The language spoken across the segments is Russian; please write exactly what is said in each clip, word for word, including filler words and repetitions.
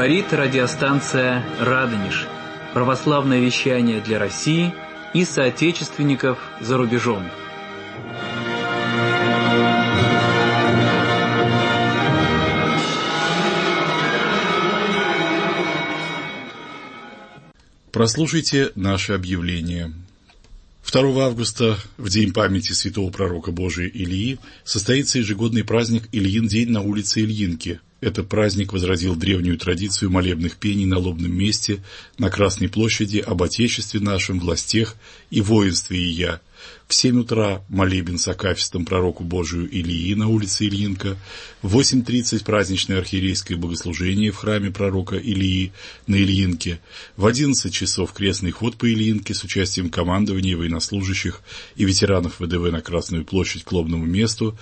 Говорит радиостанция «Радонеж». Православное вещание для России и соотечественников за рубежом. Прослушайте наше объявление. второго августа, в день памяти святого пророка Божия Илии, состоится ежегодный праздник Ильин день на улице Ильинки. Этот праздник возродил древнюю традицию молебных пений на лобном месте на Красной площади об Отечестве нашем, властях и воинстве Ия. В семь утра молебен с акафистом пророку Божию Илии на улице Ильинка, в восемь тридцать праздничное архиерейское богослужение в храме пророка Илии на Ильинке, в одиннадцать часов крестный ход по Ильинке с участием командования, военнослужащих и ветеранов ВДВ на Красную площадь к лобному месту,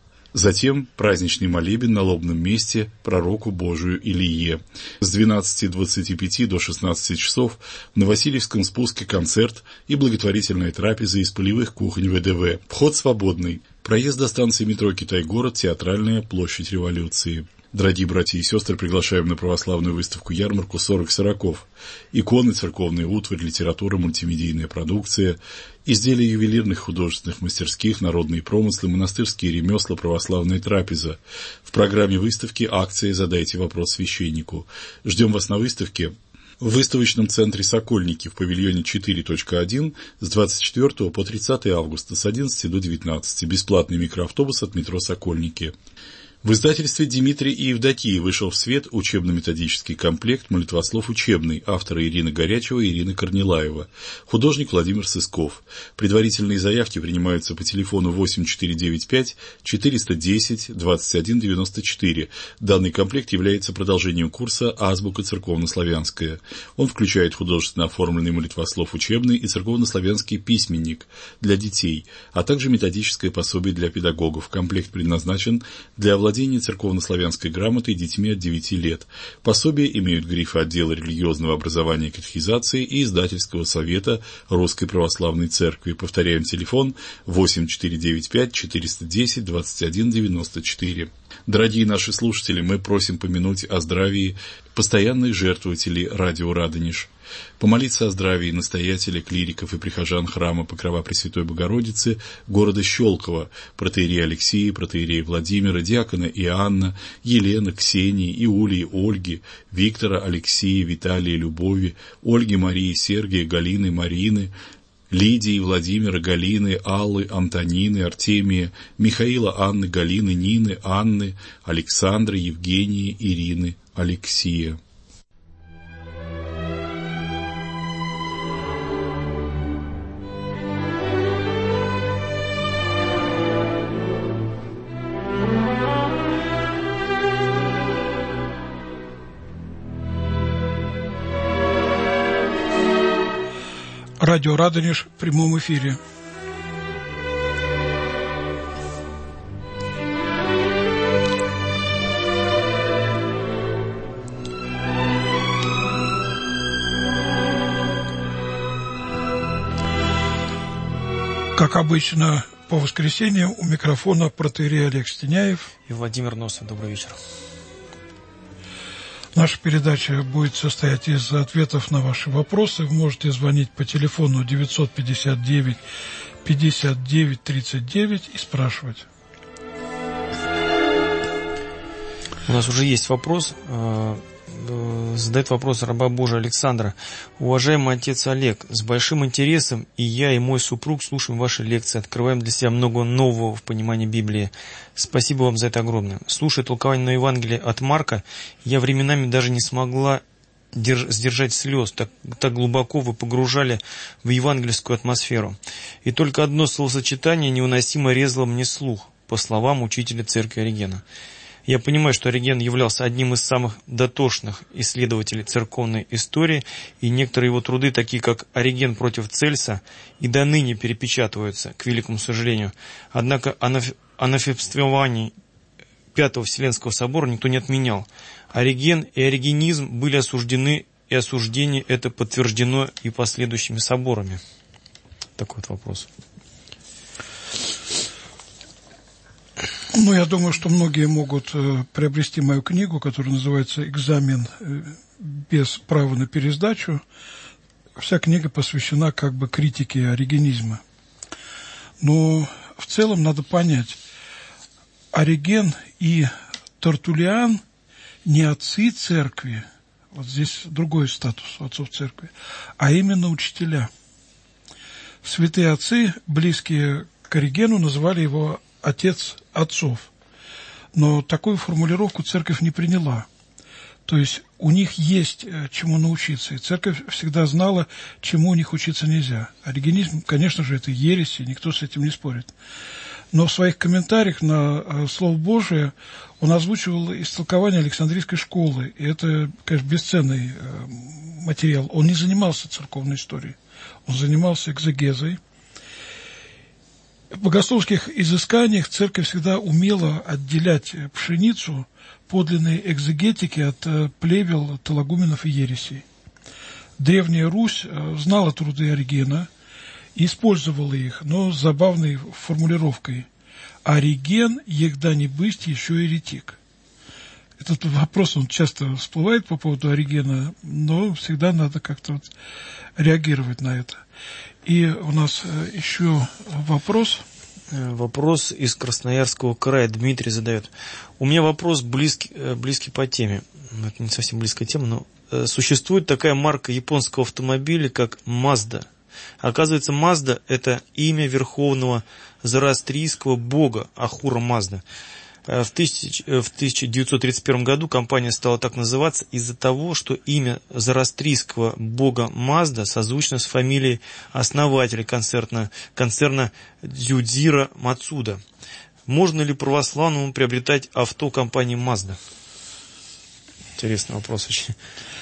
затем праздничный молебен на лобном месте пророку Божию Илие. С двенадцати двадцати пяти до шестнадцати часов на Васильевском спуске концерт и благотворительная трапеза из полевых кухонь ВДВ. Вход свободный. Проезд до станции метро Китай-город, Театральная площадь Революции. Дорогие братья и сестры, приглашаем на православную выставку-ярмарку сорок сороков. Иконы, церковная утварь, литература, мультимедийная продукция, изделия ювелирных художественных мастерских, народные промыслы, монастырские ремесла, православная трапеза. В программе выставки акция «Задайте вопрос священнику». Ждем вас на выставке в выставочном центре «Сокольники» в павильоне четыре точка один с двадцать четвёртого по тридцатое августа с одиннадцати до девятнадцати. Бесплатный микроавтобус от метро «Сокольники». В издательстве Дмитрий и Евдокия вышел в свет учебно-методический комплект «Молитвослов учебный», автора Ирина Горячева и Ирина Корнилаева, художник Владимир Сысков. Предварительные заявки принимаются по телефону восемь четыре девять пять четыреста десять двадцать один девяносто четыре. Данный комплект является продолжением курса «Азбука церковнославянская». Он включает художественно оформленный молитвослов учебный и церковнославянский письменник для детей, а также методическое пособие для педагогов. Комплект предназначен для владения Владение церковнославянской грамотой детьми от девяти лет. Пособия имеют грифы отдела религиозного образования и катехизации и издательского совета Русской Православной Церкви. Повторяем, телефон восемь четыре девять пять четыреста десять двадцать один девяносто четыре. Дорогие наши слушатели, мы просим помянуть о здравии постоянных жертвователей радио «Радонеж». Помолиться о здравии настоятеля, клириков и прихожан храма Покрова Пресвятой Богородицы города Щелково, протоиерея Алексея, протоиерея Владимира, диакона Иоанна, Елены, Ксении, Иулии, Ольги, Виктора, Алексея, Виталия, Любови, Ольги, Марии, Сергия, Галины, Марины, Лидии, Владимира, Галины, Аллы, Антонины, Артемия, Михаила, Анны, Галины, Нины, Анны, Александры, Евгении, Ирины, Алексея. Радио «Радонеж» в прямом эфире. Как обычно, по воскресеньям у микрофона протоиерей Олег Стеняев и Владимир Носов. Добрый вечер. Наша передача будет состоять из ответов на ваши вопросы. Вы можете звонить по телефону девятьсот пятьдесят девять пятьдесят девять тридцать девять и спрашивать. У нас уже есть вопрос. Задает вопрос раба Божия Александра. Уважаемый отец Олег, с большим интересом и я, и мой супруг слушаем ваши лекции, открываем для себя много нового в понимании Библии. Спасибо вам за это огромное. Слушая толкование на Евангелие от Марка, я временами даже не смогла держ- сдержать слез, так, так глубоко вы погружали в евангельскую атмосферу. И только одно словосочетание невыносимо резало мне слух, по словам учителя церкви Оригена. Я понимаю, что Ориген являлся одним из самых дотошных исследователей церковной истории, и некоторые его труды, такие как «Ориген против Цельса», и до ныне перепечатываются, к великому сожалению. Однако анафемствование Пятого Вселенского собора никто не отменял. Ориген и оригенизм были осуждены, и осуждение это подтверждено и последующими соборами. Такой вот вопрос. Ну, я думаю, что многие могут э, приобрести мою книгу, которая называется «Экзамен э, без права на пересдачу». Вся книга посвящена как бы критике оригенизма. Но в целом надо понять, Ориген и Тертуллиан не отцы церкви, вот здесь другой статус отцов церкви, а именно учителя. Святые отцы, близкие к Оригену, называли его отец отцов. Но такую формулировку церковь не приняла. То есть у них есть чему научиться, и церковь всегда знала, чему у них учиться нельзя. Оригенизм, конечно же, это ересь, и никто с этим не спорит. Но в своих комментариях на Слово Божие он озвучивал истолкование Александрийской школы, и это, конечно, бесценный материал. Он не занимался церковной историей, он занимался экзегезой. В богословских изысканиях церковь всегда умела отделять пшеницу подлинной экзегетики от плевел, тологуменов и ересей. Древняя Русь знала труды Оригена и использовала их, но с забавной формулировкой: «Ориген, егда не бысть, еще еретик». Этот вопрос, он часто всплывает по поводу Оригена, но всегда надо как-то вот реагировать на это. И у нас еще вопрос. Вопрос из Красноярского края. Дмитрий задает. У меня вопрос близкий, близкий по теме. Это не совсем близкая тема, но существует такая марка японского автомобиля, как Mazda. Оказывается, Mazda – это имя верховного зороастрийского бога Ахура Мазда. В, тысяч, в тысяча девятьсот тридцать первом году компания стала так называться из-за того, что имя зороастрийского бога Мазда созвучно с фамилией основателя концерна, концерна Дзюдзира Мацуда. Можно ли православному приобретать авто компании Mazda? Интересный вопрос очень.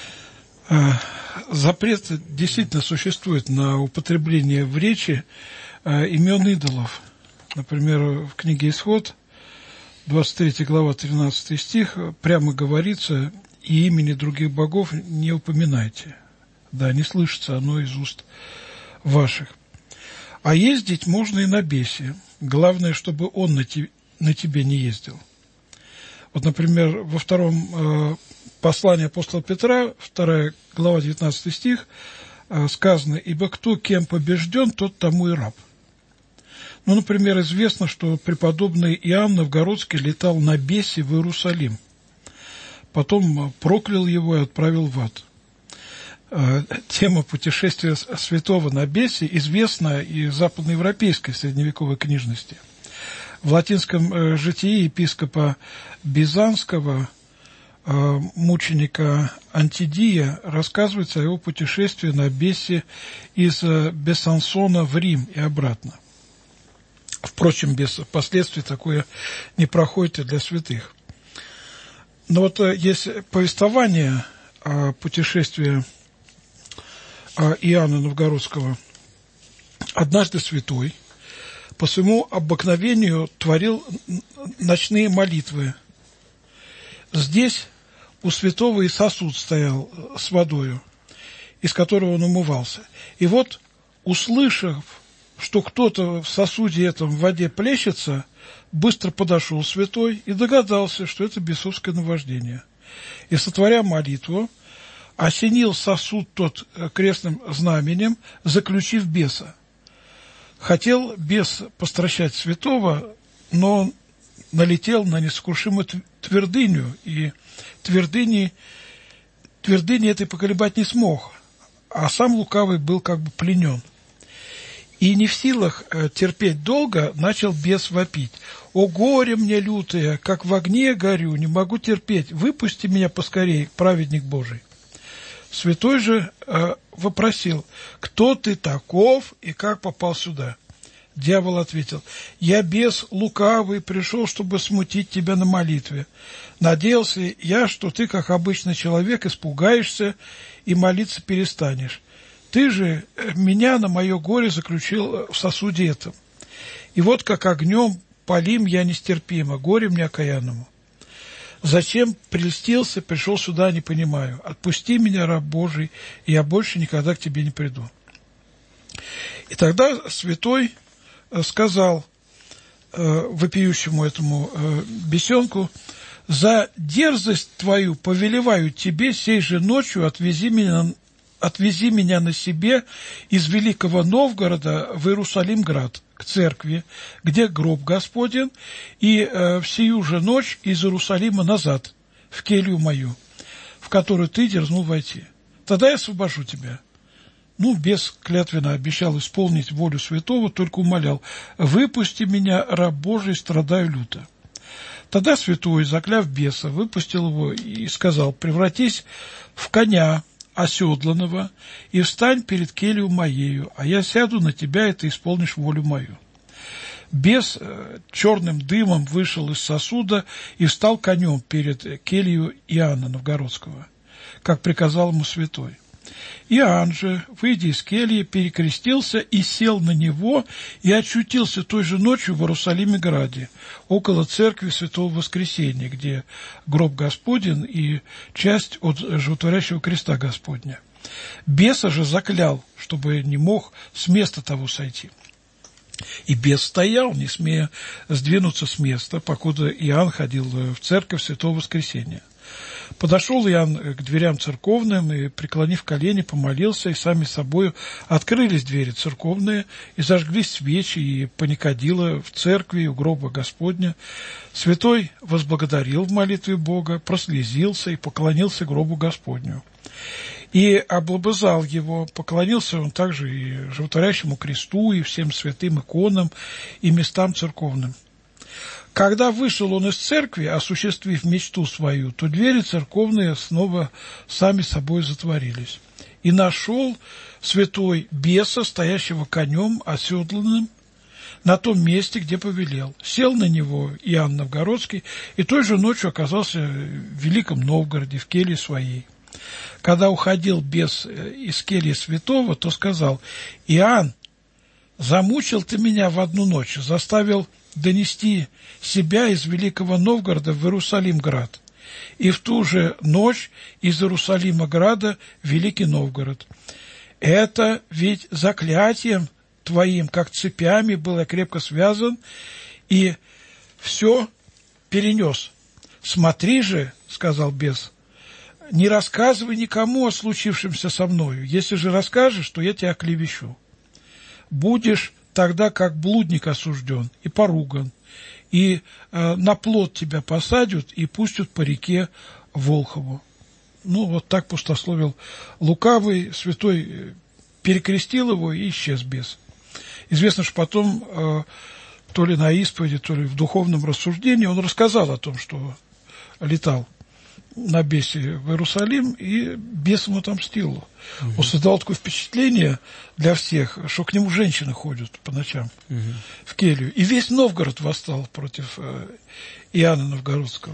Запрет действительно существует на употребление в речи имен идолов. Например, в книге «Исход», двадцать третья глава, тринадцатый стих, прямо говорится: «И имени других богов не упоминайте». Да, не слышится оно из уст ваших. А ездить можно и на бесе. Главное, чтобы он на, те, на тебе не ездил. Вот, например, во втором э, послании апостола Петра, вторая глава, девятнадцатый стих, э, сказано: «Ибо кто кем побежден, тот тому и раб». Ну, например, известно, что преподобный Иоанн Новгородский летал на бесе в Иерусалим. Потом проклял его и отправил в ад. Тема путешествия святого на бесе известна и западноевропейской средневековой книжности. В латинском житии епископа Бизанского, мученика Антидия, рассказывается о его путешествии на бесе из Бесансона в Рим и обратно. Впрочем, без последствий такое не проходит и для святых. Но вот есть повествование о путешествии Иоанна Новгородского. Однажды святой по своему обыкновению творил ночные молитвы. Здесь у святого и сосуд стоял с водою, из которого он умывался. И вот, услышав, что кто-то в сосуде этом в воде плещется, быстро подошел святой и догадался, что это бесовское наваждение. И, сотворя молитву, осенил сосуд тот крестным знаменем, заключив беса. Хотел бес постращать святого, но он налетел на несокрушимую твердыню, и твердыни, твердыни этой поколебать не смог, а сам лукавый был как бы пленен. И не в силах терпеть долго, начал бес вопить: «О горе мне лютое, как в огне горю, не могу терпеть, выпусти меня поскорей, праведник Божий». Святой же э, вопросил: «Кто ты таков и как попал сюда?» Дьявол ответил: «Я бес лукавый, пришел, чтобы смутить тебя на молитве. Надеялся я, что ты, как обычный человек, испугаешься и молиться перестанешь. Ты же меня на мое горе заключил в сосуде этом. И вот как огнем палим я нестерпимо, горе мне окаянному. Зачем прельстился, пришел сюда, не понимаю. Отпусти меня, раб Божий, и я больше никогда к тебе не приду». И тогда святой сказал: э, вопиющему этому э, бесенку: «За дерзость твою повелеваю тебе сей же ночью отвези меня, отвези меня на себе из Великого Новгорода в Иерусалим-град, к церкви, где гроб Господень, и э, в сию же ночь из Иерусалима назад, в келью мою, в которую ты дерзнул войти. Тогда я освобожу тебя». Ну, бес клятвенно обещал исполнить волю святого, только умолял: «Выпусти меня, раб Божий, страдаю люто». Тогда святой, закляв беса, выпустил его и сказал: «Превратись в коня оседланного и встань перед келью моею, а я сяду на тебя, и ты исполнишь волю мою». Бес черным дымом вышел из сосуда и встал конем перед келью Иоанна Новгородского, как приказал ему святой. Иоанн же, выйдя из кельи, перекрестился и сел на него, и очутился той же ночью в Иерусалиме-граде, около церкви Святого Воскресения, где гроб Господень и часть от животворящего креста Господня. Беса же заклял, чтобы не мог с места того сойти. И бес стоял, не смея сдвинуться с места, покуда Иоанн ходил в церковь Святого Воскресения. Подошел Иоанн к дверям церковным и, преклонив колени, помолился, и сами собою открылись двери церковные, и зажглись свечи, и паникадило в церкви у гроба Господня. Святой возблагодарил в молитве Бога, прослезился и поклонился гробу Господню. И облобызал его, поклонился он также и животворящему кресту, и всем святым иконам, и местам церковным. Когда вышел он из церкви, осуществив мечту свою, то двери церковные снова сами собой затворились. И нашел святой беса, стоящего конем оседланным, на том месте, где повелел. Сел на него Иоанн Новгородский, и той же ночью оказался в Великом Новгороде, в келье своей. Когда уходил бес из кельи святого, то сказал: «Иоанн, замучил ты меня в одну ночь, заставил донести себя из Великого Новгорода в Иерусалим-град, и в ту же ночь из Иерусалима-града в Великий Новгород. Это ведь заклятием твоим, как цепями, был я крепко связан, и все перенес. Смотри же, — сказал бес, — не рассказывай никому о случившемся со мною. Если же расскажешь, то я тебя оклевещу. Будешь тогда как блудник осужден и поруган, и э, на плот тебя посадят и пустят по реке Волхову». Ну, вот так пустословил лукавый, святой перекрестил его, и исчез бес. Известно, что потом, э, то ли на исповеди, то ли в духовном рассуждении, он рассказал о том, что летал на бесе в Иерусалим, и бес ему отомстил. Угу. Он создал такое впечатление для всех, что к нему женщины ходят по ночам угу. в келью. И весь Новгород восстал против э, Иоанна Новгородского.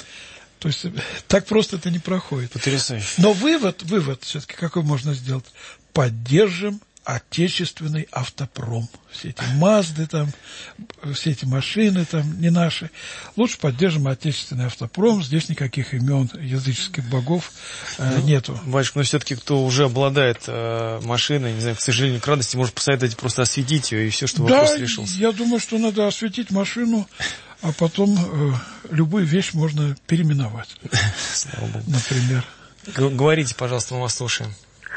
То есть так просто это не проходит. Потрясающе. Но вывод, вывод все-таки какой можно сделать? Поддержим отечественный автопром. Все эти Мазды, там, все эти машины там не наши. Лучше поддержим отечественный автопром. Здесь никаких имен языческих богов э, ну, нету. Батюшка, но все-таки кто уже обладает э, машиной, не знаю, к сожалению, к радости, может посоветовать просто осветить ее, и все, что вопрос да, решился. Я думаю, что надо осветить машину, а потом э, любую вещь можно переименовать. Слава Богу. Например. Г- говорите, пожалуйста, мы вас слушаем.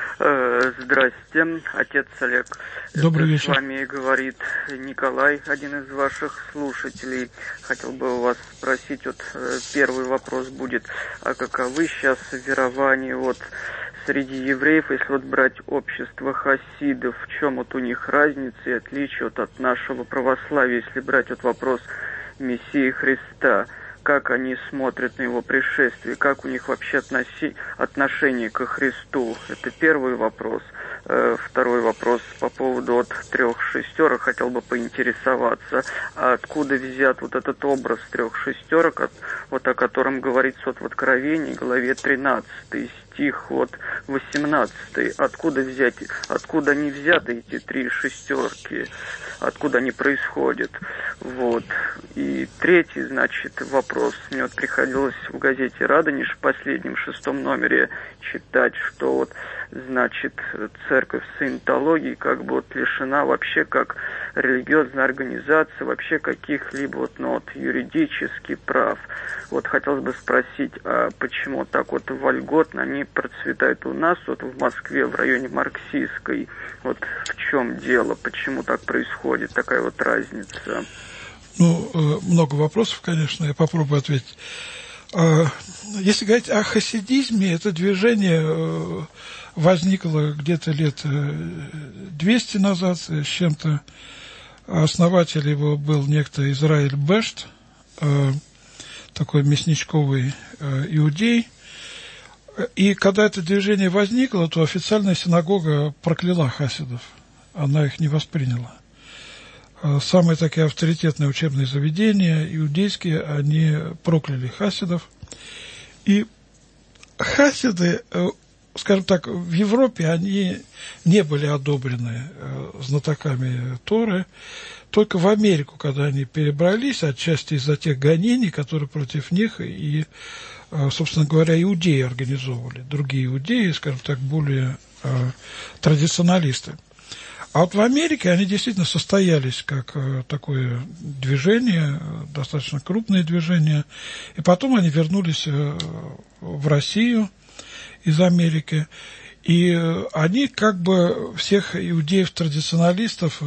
Здрасте, отец Олег. Добрый Это вечер. С вами говорит Николай, один из ваших слушателей. Хотел бы у вас спросить, вот первый вопрос будет, а каковы сейчас верования вот среди евреев, если вот брать общество хасидов, в чем вот у них разница и отличие вот от нашего православия, если брать вот вопрос Мессии Христа? Как они смотрят на его пришествие, как у них вообще относи... отношение ко Христу. Это первый вопрос. Второй вопрос по поводу вот трех шестерок. Хотел бы поинтересоваться, откуда взят вот этот образ трех шестерок, от, вот о котором говорится вот в Откровении, главе тринадцатой, стих вот восемнадцатый. Откуда взять, откуда они взяты, эти три шестерки, откуда они происходят. Вот. И третий, значит, вопрос. Мне вот приходилось в газете «Радонеж» в последнем, шестом номере читать, что вот значит, церковь саентологии как бы вот лишена вообще как религиозная организация вообще каких-либо вот, ну, вот, юридических прав. Вот хотелось бы спросить, а почему так вот вольготно они процветают у нас, вот в Москве, в районе Марксистской? Вот в чем дело, почему так происходит, такая вот разница? Ну, много вопросов, конечно, я попробую ответить. Если говорить о хасидизме, это движение возникло где-то лет двести назад с чем-то. Основатель его был некто Израиль Бешт, такой мясничковый иудей. И когда это движение возникло, то официальная синагога прокляла хасидов. Она их не восприняла. Самые такие авторитетные учебные заведения, иудейские, они прокляли хасидов. И хасиды, скажем так, в Европе они не были одобрены знатоками Торы. Только в Америку, когда они перебрались, отчасти из-за тех гонений, которые против них и, собственно говоря, иудеи организовывали. Другие иудеи, скажем так, более традиционалисты. А вот в Америке они действительно состоялись как такое движение, достаточно крупное движение. И потом они вернулись в Россию из Америки. И они как бы всех иудеев-традиционалистов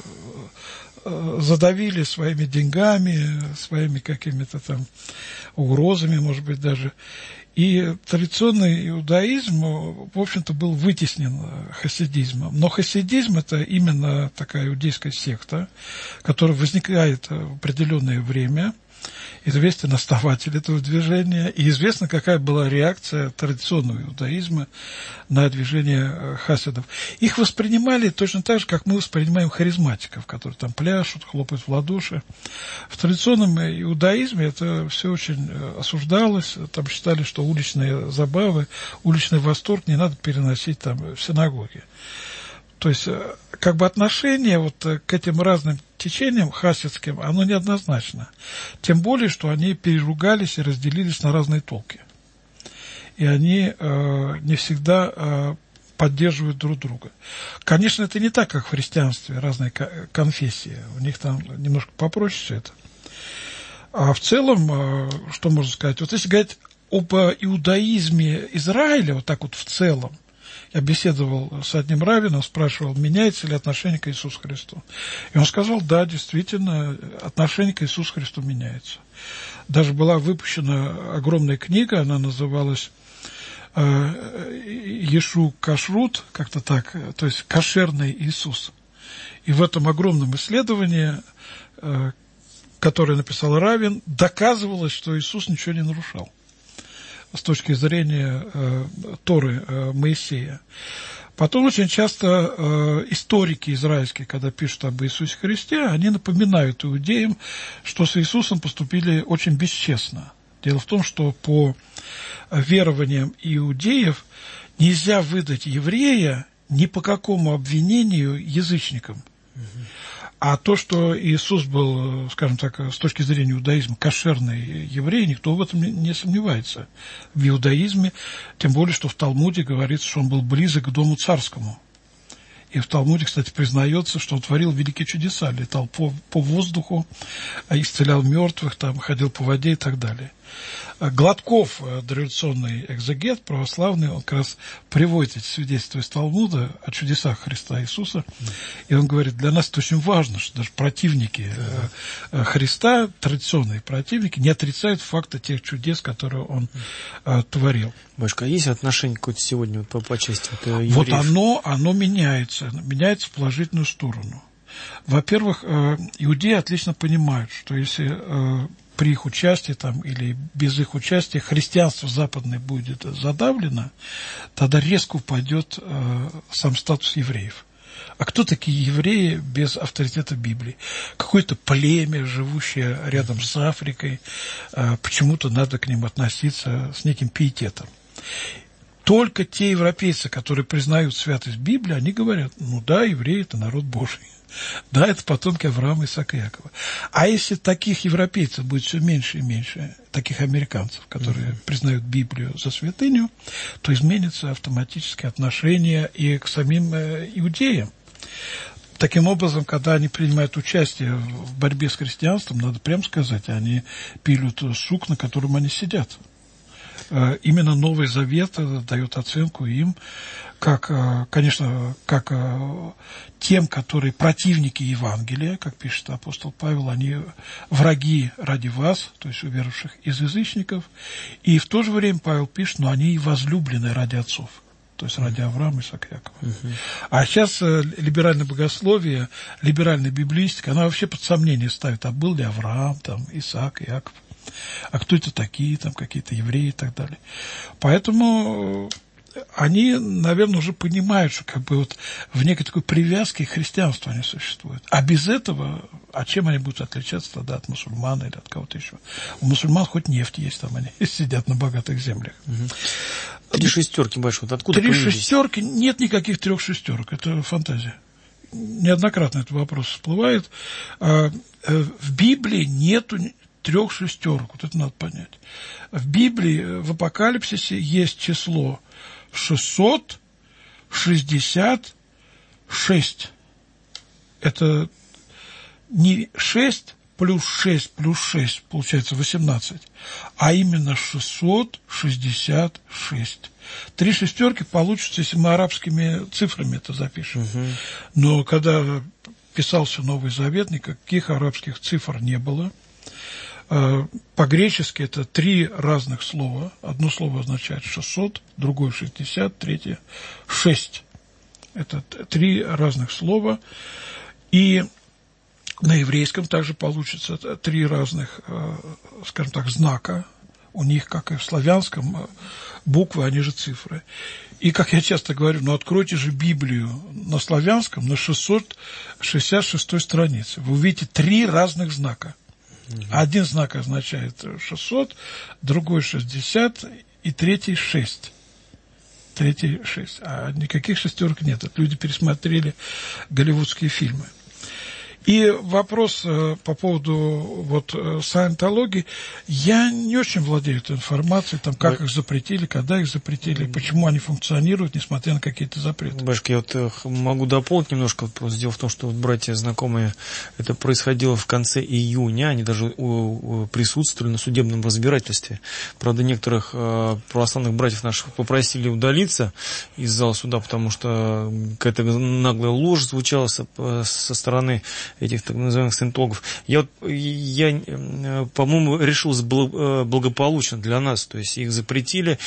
задавили своими деньгами, своими какими-то там угрозами, может быть, даже. И традиционный иудаизм, в общем-то, был вытеснен хасидизмом. Но хасидизм – это именно такая иудейская секта, которая возникает в определенное время. Известен основатель этого движения, и известно, какая была реакция традиционного иудаизма на движение хасидов. Их воспринимали точно так же, как мы воспринимаем харизматиков, которые там пляшут, хлопают в ладоши. В традиционном иудаизме это все очень осуждалось, там считали, что уличные забавы, уличный восторг не надо переносить там в синагоге. То есть, как бы отношение вот к этим разным течениям хасидским, оно неоднозначно. Тем более, что они переругались и разделились на разные толки. И они э, не всегда э, поддерживают друг друга. Конечно, это не так, как в христианстве, разные конфессии. У них там немножко попроще все это. А в целом, э, что можно сказать? Вот если говорить об иудаизме Израиля, вот так вот в целом, я беседовал с одним раввином, спрашивал, меняется ли отношение к Иисусу Христу. И он сказал, да, действительно, отношение к Иисусу Христу меняется. Даже была выпущена огромная книга, она называлась «Ешу Кашрут», как-то так, то есть «Кошерный Иисус». И в этом огромном исследовании, которое написал раввин, доказывалось, что Иисус ничего не нарушал с точки зрения э, Торы э, Моисея. Потом очень часто э, историки израильские, когда пишут об Иисусе Христе, они напоминают иудеям, что с Иисусом поступили очень бесчестно. Дело в том, что по верованиям иудеев нельзя выдать еврея ни по какому обвинению язычникам. А то, что Иисус был, скажем так, с точки зрения иудаизма, кошерный еврей, никто в этом не сомневается. В иудаизме, тем более, что в Талмуде говорится, что он был близок к дому царскому. И в Талмуде, кстати, признается, что он творил великие чудеса, летал по, по воздуху, исцелял мертвых, там, ходил по воде и так далее. Гладков, дореволюционный экзегет, православный, он как раз приводит эти свидетельства из Талмуда о чудесах Христа Иисуса. И он говорит, для нас это очень важно, что даже противники да. Христа, традиционные противники, не отрицают факта тех чудес, которые он а, творил. Башка, а есть отношение какое-то сегодня по, по части вот, евреев? Вот оно, оно меняется, меняется в положительную сторону. Во-первых, иудеи отлично понимают, что если при их участии там, или без их участия христианство западное будет задавлено, тогда резко упадет э, сам статус евреев. А кто такие евреи без авторитета Библии? Какое-то племя, живущее рядом с Африкой, э, почему-то надо к ним относиться с неким пиететом. только те европейцы, которые признают святость Библии, они говорят, ну да, евреи – это народ Божий. Да, это потомки Авраама, Исаака и Якова. А если таких европейцев будет все меньше и меньше, таких американцев, которые mm-hmm. признают Библию за святыню, то изменится автоматически отношение и к самим иудеям. Таким образом, когда они принимают участие в борьбе с христианством, надо прямо сказать, они пилят сук, на котором они сидят. Именно Новый Завет дает оценку им, как, конечно, как тем, которые противники Евангелия, как пишет апостол Павел, они враги ради вас, то есть уверовавших из язычников, и в то же время Павел пишет, но они и возлюблены ради отцов, то есть ради Авраама, Исаака и Якова. Uh-huh. А сейчас либеральное богословие, либеральная библистика, она вообще под сомнение ставит, а был ли Авраам, там, Исаак, Иаков, а кто это такие, там, какие-то евреи и так далее. Поэтому они, наверное, уже понимают, что как бы вот в некой такой привязке к христианству они существуют. А без этого, а чем они будут отличаться тогда от мусульман или от кого-то еще? У мусульман хоть нефть есть, там они сидят на богатых землях. Угу. Три шестерки большие. Откуда Три появились? шестерки? Нет никаких трех шестерок. Это фантазия. Неоднократно этот вопрос всплывает. В Библии нету трех шестерок. Вот это надо понять. В Библии, в Апокалипсисе есть число шестьсот шестьдесят шесть. Это не шесть плюс шесть плюс шесть, получается восемнадцать, а именно шестьсот шестьдесят шесть. Три шестерки получится, если мы арабскими цифрами это запишем. Угу. Но когда писался Новый Завет, никаких арабских цифр не было. По-гречески это три разных слова. Одно слово означает шестьсот, другое шестьдесят, третье шесть. Это три разных слова. И на еврейском также получится три разных, скажем так, знака. У них, как и в славянском, буквы, они же цифры. И, как я часто говорю, ну откройте же Библию на славянском на шестьсот шестьдесят шестой странице. Вы увидите три разных знака. Один знак означает шестьсот, другой шестьдесят и третий шесть. Третий шесть. А никаких шестерок нет. Это люди пересмотрели голливудские фильмы. И вопрос э, по поводу вот, э, саентологии. Я не очень владею этой информацией, там, как Б... их запретили, когда их запретили, mm-hmm. почему они функционируют, несмотря на какие-то запреты. Башка, я вот э, могу дополнить немножко. Дело в том, что вот братья знакомые, это происходило в конце июня, они даже у, у, присутствовали на судебном разбирательстве. Правда, некоторых э, православных братьев наших попросили удалиться из зала суда, потому что какая-то наглая ложь звучала со, со стороны этих так называемых саентологов. Я, я по-моему, решил благополучно для нас, то есть их запретили,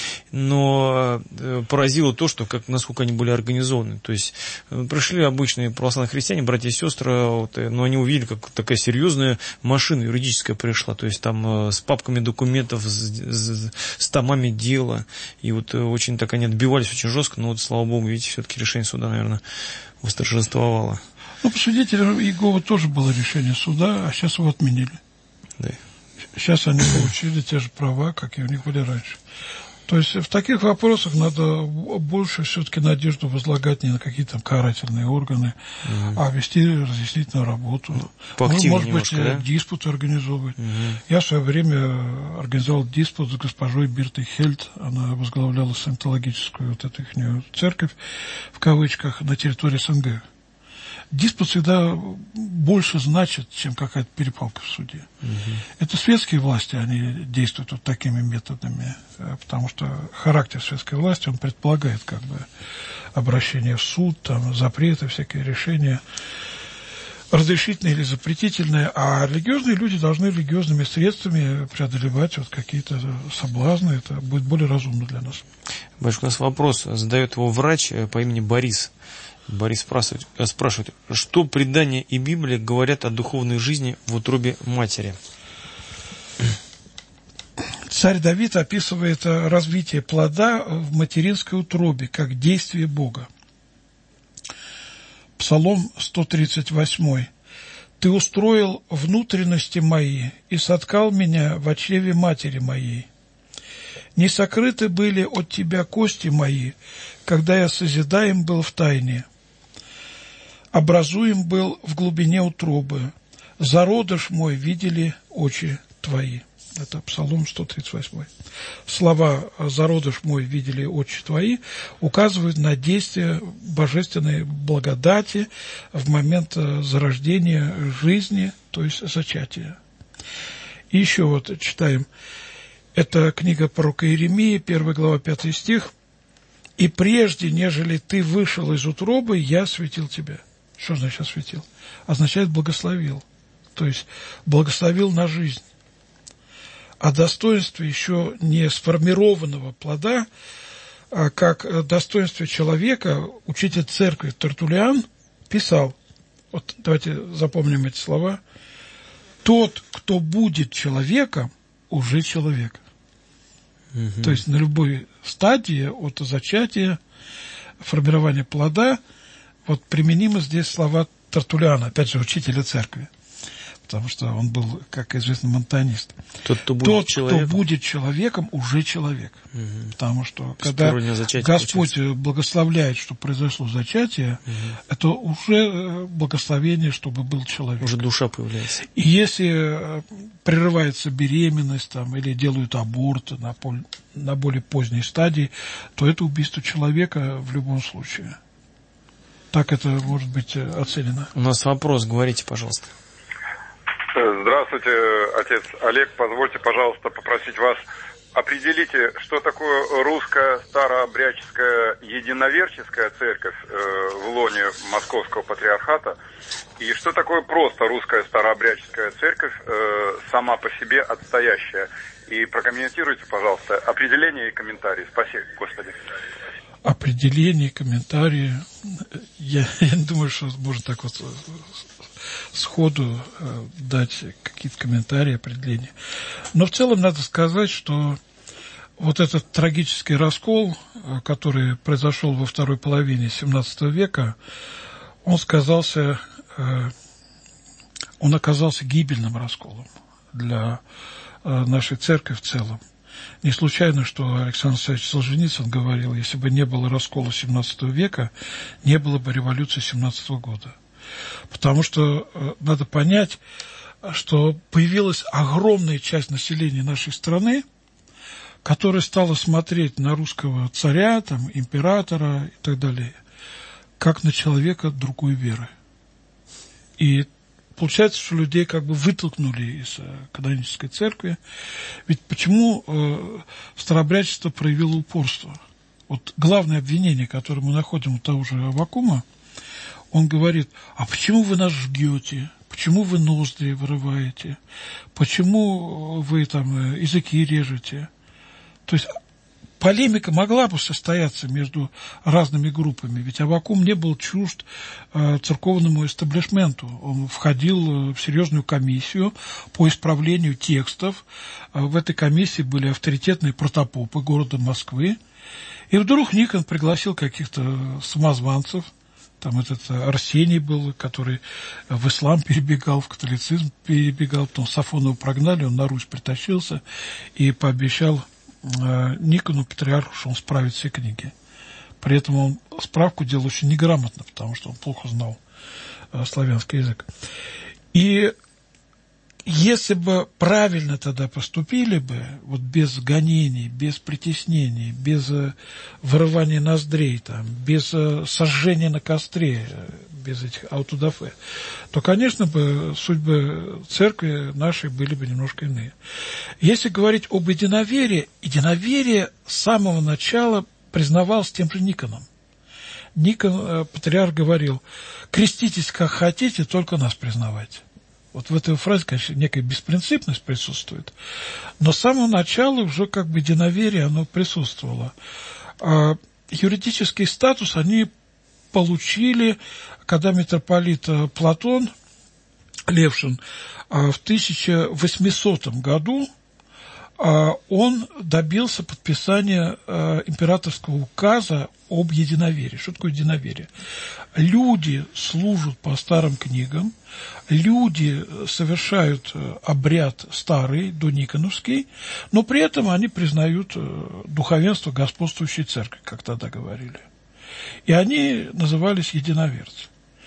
но поразило то, что как, насколько они были организованы. То есть пришли обычные православные христиане, братья и сестры, вот, но они увидели, как такая серьезная машина юридическая пришла, то есть там с папками документов, с, с томами дела, и вот очень так они отбивались очень жестко, но вот, слава богу, видите, все-таки решение суда, наверное, восторжествовало. Ну, по свидетелям Иеговы тоже было решение суда, а сейчас его отменили. Да. Сейчас они получили те же права, как и у них были раньше. То есть в таких вопросах надо больше все-таки надежду возлагать не на какие-то там карательные органы, угу. а вести разъяснительную работу. Ну, может быть, да? диспуты организовывать. Угу. Я в свое время организовал диспут с госпожой Биртой Хельт. Она возглавляла саентологическую вот эту ихнюю церковь, в кавычках, на территории СНГ. Диспут всегда больше значит, чем какая-то перепалка в суде. Угу. Это светские власти, они действуют вот такими методами, потому что характер светской власти, он предполагает как бы обращение в суд, там, запреты, всякие решения, разрешительные или запретительные, а религиозные люди должны религиозными средствами преодолевать вот какие-то соблазны, это будет более разумно для нас. Батюшка, у нас вопрос задает его врач по имени Борис. Борис спрашивает, спрашивает, что предание и Библия говорят о духовной жизни в утробе матери? Царь Давид описывает развитие плода в материнской утробе как действие Бога. Псалом сто тридцать восемь. «Ты устроил внутренности мои и соткал меня в чреве матери моей. Не сокрыты были от тебя кости мои, когда я созидаем был в тайне, образуем был в глубине утробы, зародыш мой видели очи твои». Это Псалом сто тридцать восемь. Слова «зародыш мой видели очи твои» указывают на действие божественной благодати в момент зарождения жизни, то есть зачатия. И еще вот читаем. Это книга пророка Иеремии, первая глава, пятый стих. «И прежде, нежели ты вышел из утробы, я осветил тебя». Что значит осветил? Означает благословил. То есть благословил на жизнь. О достоинстве еще не сформированного плода, а как достоинстве человека, учитель церкви Тертуллиан писал, вот давайте запомним эти слова: «Тот, кто будет человеком, уже человек». Угу. То есть на любой стадии от зачатия, формирования плода, вот применимы здесь слова Тертуллиана, опять же, учителя церкви. Потому что он был, как известно, монтанист. Тот, кто будет, Тот, человеком. кто будет человеком, уже человек. Угу. Потому что, с когда Господь получается. благословляет, что произошло зачатие, угу. это уже благословение, чтобы был человек. Уже душа появляется. И если прерывается беременность там, или делают аборт на, поль... на более поздней стадии, то это убийство человека в любом случае. Так это может быть оценено. У нас вопрос, говорите, пожалуйста. Здравствуйте, отец Олег. Позвольте, пожалуйста, попросить вас, определите, что такое русская старообрядческая единоверческая церковь э, в лоне Московского патриархата, и что такое просто русская старообрядческая церковь, э, сама по себе отстоящая. И прокомментируйте, пожалуйста, определение и комментарии. Спасибо, Господи. Определение, комментарии. Я, я не думаю, что можно так вот сходу э, дать какие-то комментарии, определения. Но в целом надо сказать, что вот этот трагический раскол, э, который произошел во второй половине семнадцатого века, он сказался, э, он оказался гибельным расколом для э, нашей церкви в целом. Не случайно, что Александр Александрович Солженицын говорил, если бы не было раскола семнадцатого века, не было бы революции семнадцатого года. Потому что э, надо понять, что появилась огромная часть населения нашей страны, которая стала смотреть на русского царя, там, императора и так далее, как на человека другой веры. И получается, что людей как бы вытолкнули из э, канонической церкви. Ведь почему э, старообрядчество проявило упорство? Вот главное обвинение, которое мы находим у того же Аввакума, он говорит: а почему вы нас жгете? Почему вы ноздри вырываете? Почему вы там языки режете? То есть полемика могла бы состояться между разными группами, ведь Аввакум не был чужд э, церковному эстаблишменту. Он входил в серьезную комиссию по исправлению текстов. В этой комиссии были авторитетные протопопы города Москвы. И вдруг Никон пригласил каких-то самозванцев. Там этот Арсений был, который в ислам перебегал, в католицизм перебегал. Потом Сафонова прогнали, он на Русь притащился и пообещал Никону, патриарху, что он справит все книги. При этом он справку делал очень неграмотно, потому что он плохо знал славянский язык. И если бы правильно тогда поступили бы, вот без гонений, без притеснений, без вырывания ноздрей, там, без сожжения на костре, без этих аутодафе, то, конечно бы, судьбы церкви нашей были бы немножко иные. Если говорить об единоверии, единоверие с самого начала признавалось тем же Никоном. Никон, патриарх, говорил: креститесь как хотите, только нас признавайте. Вот в этой фразе, конечно, некая беспринципность присутствует, но с самого начала уже как бы единоверие, оно присутствовало. А юридический статус они получили, когда митрополит Платон Левшин в тысяча восьмисотом году он добился подписания императорского указа об единоверии. Что такое единоверие? Люди служат по старым книгам, люди совершают обряд старый, дониконовский, но при этом они признают духовенство господствующей церкви, как тогда говорили. И они назывались единоверцы.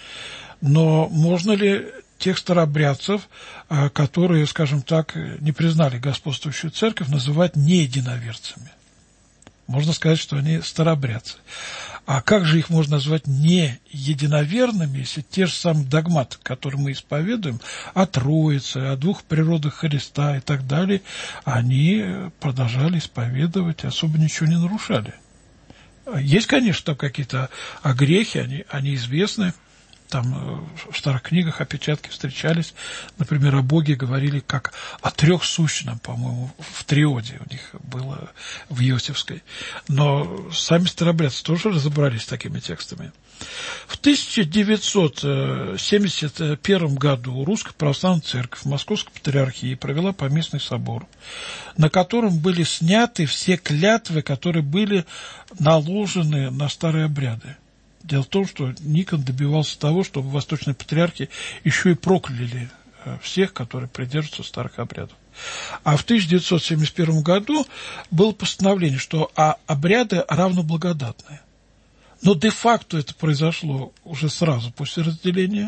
Но можно ли тех старообрядцев, которые, скажем так, не признали господствующую церковь, называть не единоверцами? Можно сказать, что они старообрядцы. А как же их можно назвать не единоверными, если те же самые догматы, которые мы исповедуем, о Троице, о двух природах Христа и так далее, они продолжали исповедовать, особо ничего не нарушали. Есть, конечно, там какие-то огрехи, они, они известны. Там в старых книгах опечатки встречались, например, о Боге говорили как о трехсущном, по-моему, в Триоде у них было в Иосифской. Но сами старообрядцы тоже разобрались с такими текстами. В тысяча девятьсот семьдесят первом году Русская Православная Церковь в Московской Патриархии провела поместный собор, на котором были сняты все клятвы, которые были наложены на старые обряды. Дело в том, что Никон добивался того, чтобы восточные патриархи еще и прокляли всех, которые придерживаются старых обрядов. А в тысяча девятьсот семьдесят первом году было постановление, что обряды равноблагодатные. Но де-факто это произошло уже сразу после разделения,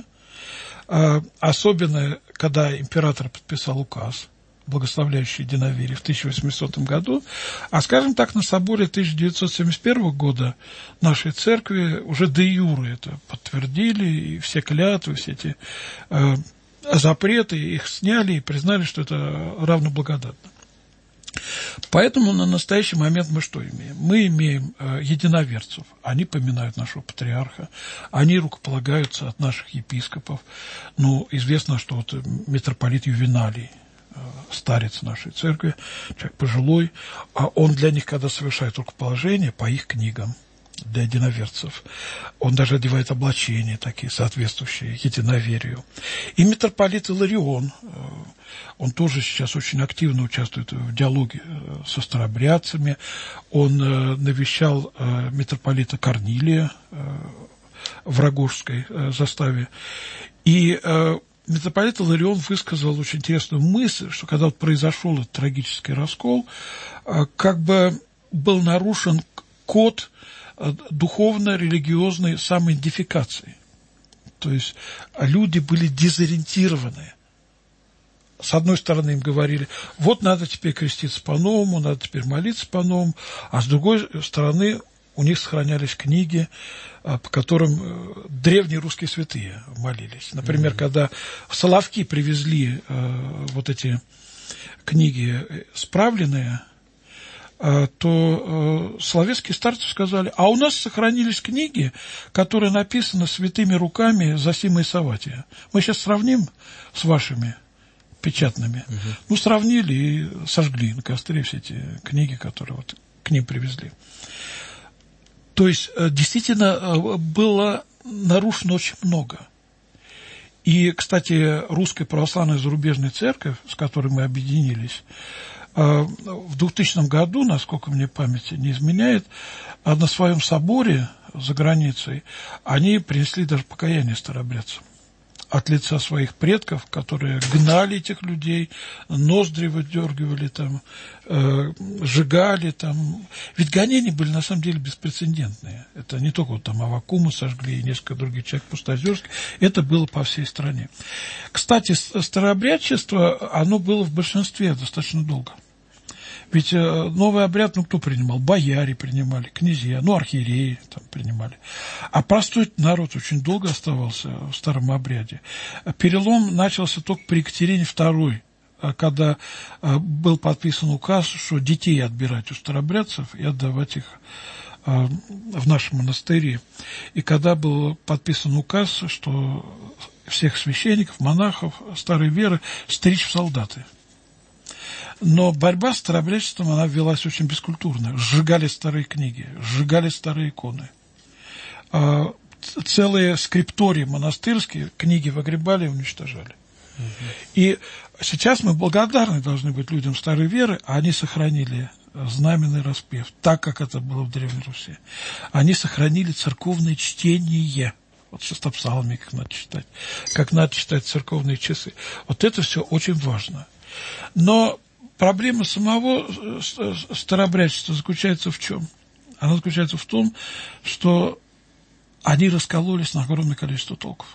особенно когда император подписал указ, благословляющий единоверие, в тысяча восьмисотом году, а, скажем так, на соборе тысяча девятьсот семьдесят первого года нашей церкви уже де юре это подтвердили, и все клятвы, все эти э, запреты, их сняли и признали, что это равноблагодатно. Поэтому на настоящий момент мы что имеем? Мы имеем э, единоверцев, они поминают нашего патриарха, они рукополагаются от наших епископов. Ну, известно, что вот митрополит Ювеналий, старец нашей церкви, человек пожилой, а он для них, когда совершает рукоположение по их книгам, для единоверцев, он даже одевает облачения такие, соответствующие единоверию. И митрополит Иларион, он тоже сейчас очень активно участвует в диалоге со старообрядцами, он навещал митрополита Корнилия в Рогожской заставе, и митрополит Иларион высказал очень интересную мысль, что когда вот произошел этот трагический раскол, как бы был нарушен код духовно-религиозной самоидентификации. То есть люди были дезориентированы. С одной стороны им говорили, вот надо теперь креститься по-новому, надо теперь молиться по-новому, а с другой стороны у них сохранялись книги, по которым древние русские святые молились. Например, mm-hmm. когда в Соловки привезли э, вот эти книги справленные, э, то э, соловецкие старцы сказали, а у нас сохранились книги, которые написаны святыми руками Зосимы и Савватия. Мы сейчас сравним с вашими печатными. Mm-hmm. Ну, сравнили и сожгли на костре все эти книги, которые вот к ним привезли. То есть, действительно, было нарушено очень много. И, кстати, Русская Православная Зарубежная Церковь, с которой мы объединились, в двухтысячном году, насколько мне память не изменяет, на своем соборе за границей они принесли даже покаяние старообрядцам от лица своих предков, которые гнали этих людей, ноздри выдергивали, там, э, сжигали. Там. Ведь гонения были на самом деле беспрецедентные. Это не только вот, там Аввакума сожгли и несколько других человек пустозерских. Это было по всей стране. Кстати, старообрядчество, оно было в большинстве достаточно долго. Ведь э, новый обряд, ну, кто принимал? Бояре принимали, князья, ну, архиереи там принимали. А простой народ очень долго оставался в старом обряде. Перелом начался только при Екатерине второй, когда э, был подписан указ, что детей отбирать у старообрядцев и отдавать их э, в нашем монастыре. И когда был подписан указ, что всех священников, монахов старой веры стричь в солдаты. Но борьба с старообрядчеством, она велась очень бескультурно. Сжигали старые книги, сжигали старые иконы. Целые скриптории монастырские, книги выгребали и уничтожали. И сейчас мы благодарны должны быть людям старой веры, а они сохранили знаменный распев, так, как это было в Древней Руси. Они сохранили церковное чтение. Вот шестопсалми, как надо читать, как надо читать церковные часы. Вот это все очень важно. Но проблема самого старообрядчества заключается в чем? Она заключается в том, что они раскололись на огромное количество толков.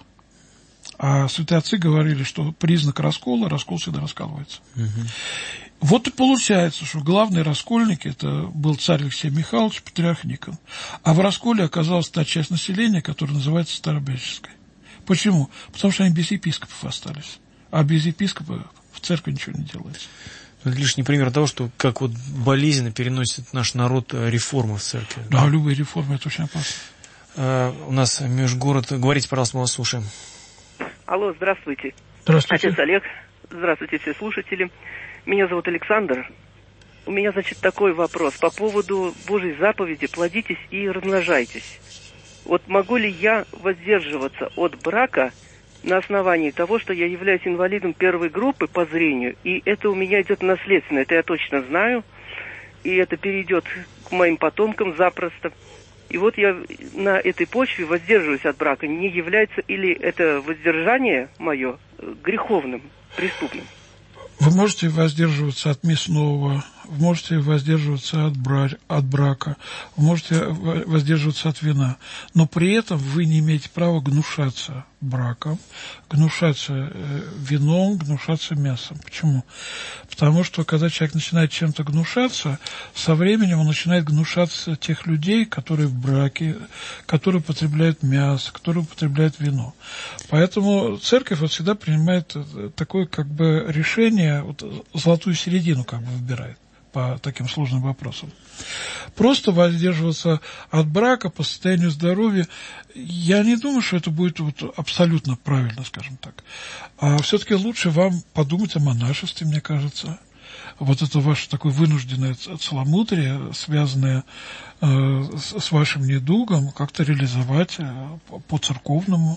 А святые отцы говорили, что признак раскола, раскол всегда раскалывается. Угу. Вот и получается, что главный раскольник это был царь Алексей Михайлович, патриарх Никон. А в расколе оказалась та часть населения, которая называется старообрядческой. Почему? Потому что они без епископов остались. А без епископа в церкви ничего не делается. Это лишний пример того, что как вот болезненно переносит наш народ реформы в церкви. Да, любые реформы, это очень опасно. А, у нас межгород. Говорите, пожалуйста, мы вас слушаем. Алло, здравствуйте. Здравствуйте. Отец Олег. Здравствуйте, все слушатели. Меня зовут Александр. У меня, значит, такой вопрос по поводу Божьей заповеди «Плодитесь и размножайтесь». Вот могу ли я воздерживаться от брака на основании того, что я являюсь инвалидом первой группы по зрению, и это у меня идет наследственно, это я точно знаю, и это перейдет к моим потомкам запросто. И вот я на этой почве воздерживаюсь от брака. Не является или это воздержание мое греховным, преступным? Вы можете воздерживаться от мясного, вы можете воздерживаться от, бра... от брака, вы можете воздерживаться от вина, но при этом вы не имеете права гнушаться браком, гнушаться вином, гнушаться мясом. Почему? Потому что, когда человек начинает чем-то гнушаться, со временем он начинает гнушаться тех людей, которые в браке, которые употребляют мясо, которые употребляют вино. Поэтому церковь вот всегда принимает такое как бы решение, вот, золотую середину как бы выбирает по таким сложным вопросам. Просто воздерживаться от брака по состоянию здоровья, я не думаю, что это будет вот абсолютно правильно, скажем так. А все-таки лучше вам подумать о монашестве, мне кажется. Вот это ваше такое вынужденное целомудрие, связанное э, с вашим недугом, как-то реализовать э, по-церковному.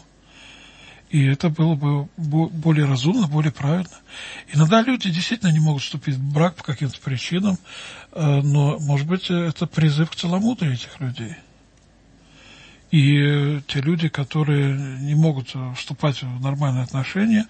И это было бы более разумно, более правильно. Иногда люди действительно не могут вступить в брак по каким-то причинам, но, может быть, это призыв к целомудрию этих людей. И те люди, которые не могут вступать в нормальные отношения,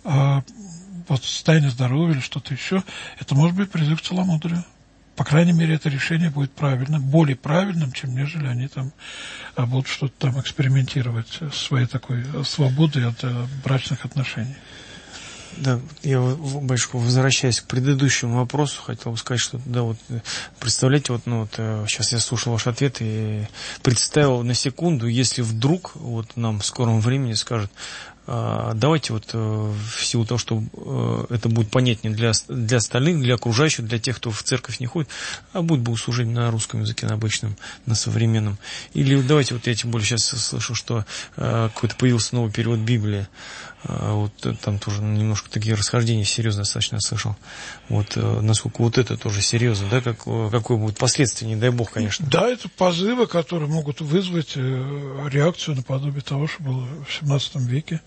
вот состояние здоровья или что-то еще, это может быть призыв к целомудрию. По крайней мере, это решение будет правильным, более правильным, чем нежели они там будут что-то там экспериментировать своей такой свободой от брачных отношений. Да, я, батюшка, возвращаясь к предыдущему вопросу, хотел бы сказать, что, да, вот, представляете, вот, ну, вот, сейчас я слушал ваш ответ и представил на секунду, если вдруг, вот, нам в скором времени скажут, давайте вот в силу того, что это будет понятнее для, для остальных, для окружающих, для тех, кто в церковь не ходит, а будет богослужение на русском языке, на обычном, на современном. Или давайте, вот я тем более сейчас слышу, что какой-то появился новый перевод Библии. Вот там тоже немножко такие расхождения серьезно достаточно слышал. Вот насколько вот это тоже серьезно, да, как, какое будет последствие, не дай бог, конечно. Да, это позывы, которые могут вызвать реакцию наподобие того, что было в семнадцатом веке.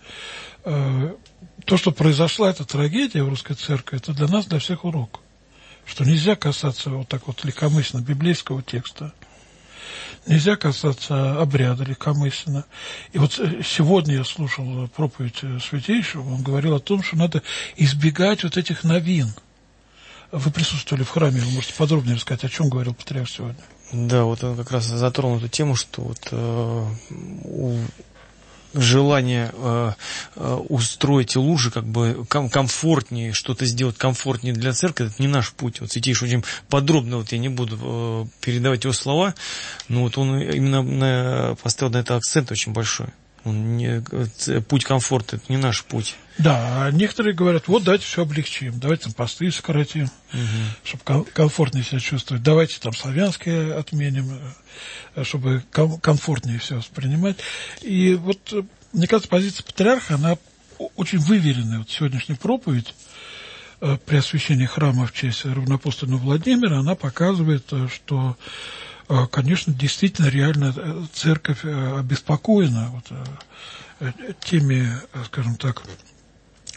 То, что произошла эта трагедия в русской церкви, это для нас, для всех урок. Что нельзя касаться вот так вот легкомысленно библейского текста. Нельзя касаться обряда легкомысленно. И вот сегодня я слушал проповедь Святейшего, он говорил о том, что надо избегать вот этих новин. Вы присутствовали в храме, вы можете подробнее рассказать, о чем говорил патриарх сегодня? Да, вот он как раз затронул эту тему, что вот э, у... желание э, э, устроить лужи, как бы ком- комфортнее, что-то сделать комфортнее для церкви, это не наш путь. Вот Святейший очень подробно, вот я не буду э, передавать его слова, но вот он именно на, поставил на это акцент очень большой. Он не, путь комфорта, это не наш путь. Да, а некоторые говорят, вот давайте все облегчим, давайте там посты сократим, угу. чтобы ком- комфортнее себя чувствовать, давайте там славянское отменим, чтобы ком- комфортнее все воспринимать. И вот, мне кажется, позиция патриарха, она очень выверенная. Вот сегодняшняя проповедь э, при освящении храма в честь равноапостольного Владимира, она показывает, что, э, конечно, действительно, реально церковь обеспокоена вот, э, теми, скажем так,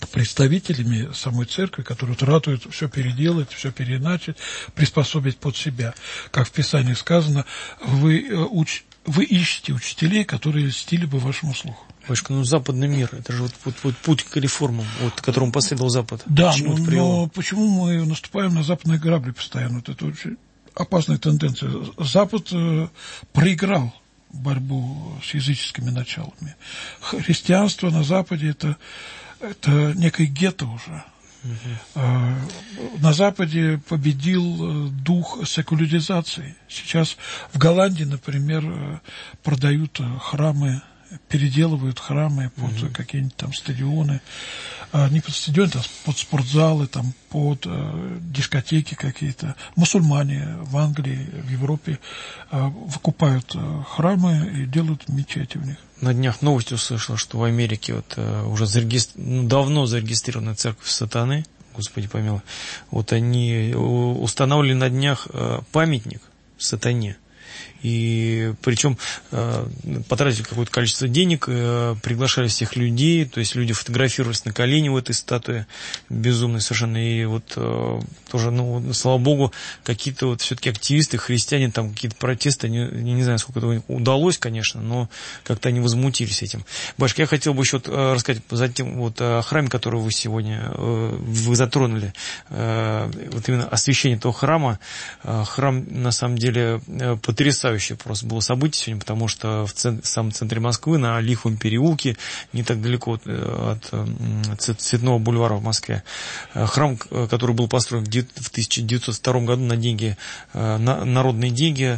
представителями самой церкви, которые вот ратуют все переделать, все переиначить, приспособить под себя. Как в Писании сказано, вы, уч... вы ищете учителей, которые льстили бы вашему слуху. Башка, ну западный мир, это же вот, вот, вот путь к реформам, вот, которому последовал Запад. Да, но, но почему мы наступаем на западные грабли постоянно? Вот это очень опасная тенденция. Запад э, проиграл борьбу с языческими началами. Христианство на Западе это, это некое гетто уже. Uh-huh. На Западе победил дух секуляризации. Сейчас в Голландии, например, продают храмы, переделывают храмы под uh-huh. какие-нибудь там стадионы, не под стадионы, а под спортзалы, там, под э, дискотеки какие-то. Мусульмане в Англии, в Европе э, выкупают э, храмы и делают мечети в них. На днях новость услышал, что в Америке вот, э, уже зарегистр... ну, давно зарегистрирована церковь сатаны, Господи помилуй, вот они устанавливали на днях э, памятник сатане. И причем э, потратили какое-то количество денег, э, приглашали всех людей, то есть люди фотографировались на колени в этой статуе, безумной совершенно. И вот э, тоже, ну, слава богу, какие-то вот все-таки активисты, христиане, там какие-то протесты, не, не знаю, сколько это удалось, конечно, но как-то они возмутились этим. Башка, я хотел бы еще вот, э, рассказать затем вот о храме, который вы сегодня э, вы затронули, э, вот именно освящение этого храма. Э, храм, на самом деле, э, потрясающий. Просто было событие сегодня, потому что в, центр, в самом центре Москвы, на Лиховом переулке, не так далеко от, от Цветного бульвара в Москве, храм, который был построен в тысяча девятьсот втором году на деньги, на народные деньги,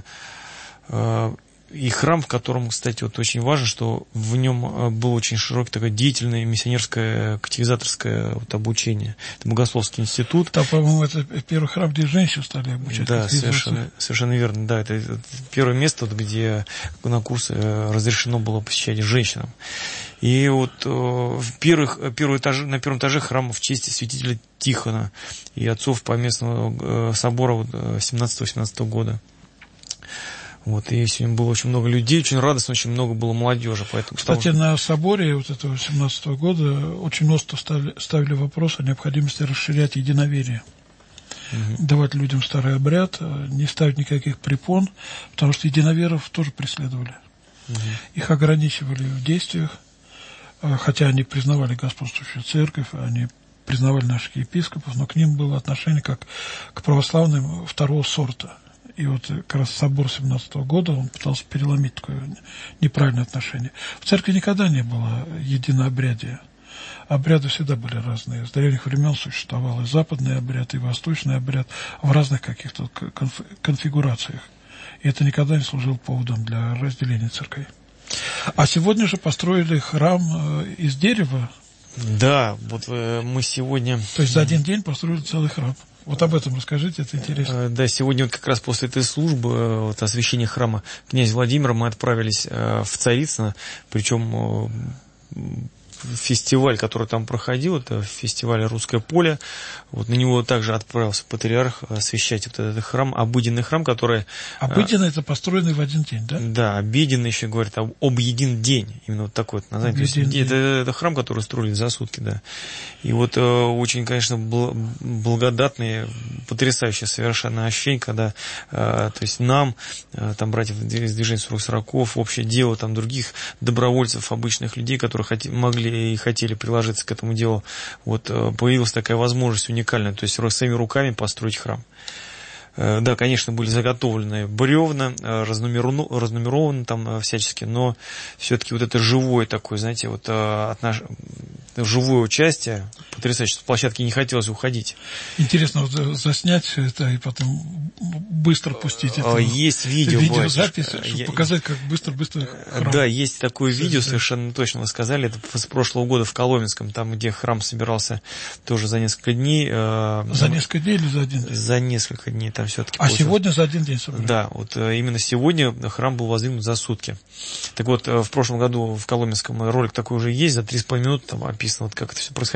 и храм, в котором, кстати, вот очень важно, что в нем было очень широкое такое деятельное миссионерское, катехизаторское вот обучение. Это Богословский институт. Там, по-моему, это первый храм, где женщин стали обучать. Да, совершенно, совершенно верно. Да, это, это первое место, вот, где на курсы разрешено было посещать женщинам. И вот э, в первых, первый этаж, на первом этаже храма в честь святителя Тихона и отцов поместного э, собора вот, семнадцатого-восемнадцатого года. Вот, и сегодня было очень много людей, очень радостно, очень много было молодежи. Поэтому, Кстати, потому... на соборе вот этого семнадцатого года очень много ставили, ставили вопрос о необходимости расширять единоверие. Угу. Давать людям старый обряд, не ставить никаких препон, потому что единоверов тоже преследовали. Угу. Их ограничивали в действиях, хотя они признавали господствующую церковь, они признавали наших епископов, но к ним было отношение как к православным второго сорта. И вот как раз собор семнадцатого года, он пытался переломить такое неправильное отношение. В церкви никогда не было единообрядия. Обряды всегда были разные. С древних времен существовал и западный обряд, и восточный обряд в разных каких-то конфигурациях. И это никогда не служило поводом для разделения церквей. А сегодня же построили храм из дерева. Да, вот мы сегодня... То есть за один день построили целый храм. Вот об этом расскажите, это интересно. Да, сегодня вот как раз после этой службы, вот, освящения храма князя Владимира, мы отправились в Царицыно, причем фестиваль, который там проходил, это фестиваль «Русское поле», вот на него также отправился патриарх освящать вот этот храм, обыденный храм, который... Обыденный — это построенный в один день, да? Да, обеденный еще говорят об, об един день, именно вот такой вот название. То есть, это, это храм, который строили за сутки, да. И вот э, очень, конечно, бл- благодатные, потрясающее совершенно ощущение, когда, э, то есть нам, э, там, братьев из движения сорок сороков, общее дело, там, других добровольцев, обычных людей, которые хоти- могли и хотели приложиться к этому делу, вот появилась такая возможность уникальная, то есть своими руками построить храм. Да, конечно, были заготовлены бревна, разнумерованы, разнумерованы там всячески, но все-таки вот это живое такое, знаете, вот отнош... живое участие, потрясающе, с площадки не хотелось уходить. Интересно вот заснять все это и потом быстро пустить это. Есть видео. Видеозапись, чтобы Я... показать, как быстро-быстро храм. Да, есть такое видео, совершенно точно вы сказали, это с прошлого года в Коломенском, там, где храм собирался тоже за несколько дней. За несколько дней или за один день? За несколько дней, там все-таки. А получилось. Сегодня за один день собрали? Да, вот именно сегодня храм был воздвигнут за сутки. Так вот, в прошлом году в Коломенском ролик такой уже есть, за три с половиной минуты там описано, вот как это все происходило, так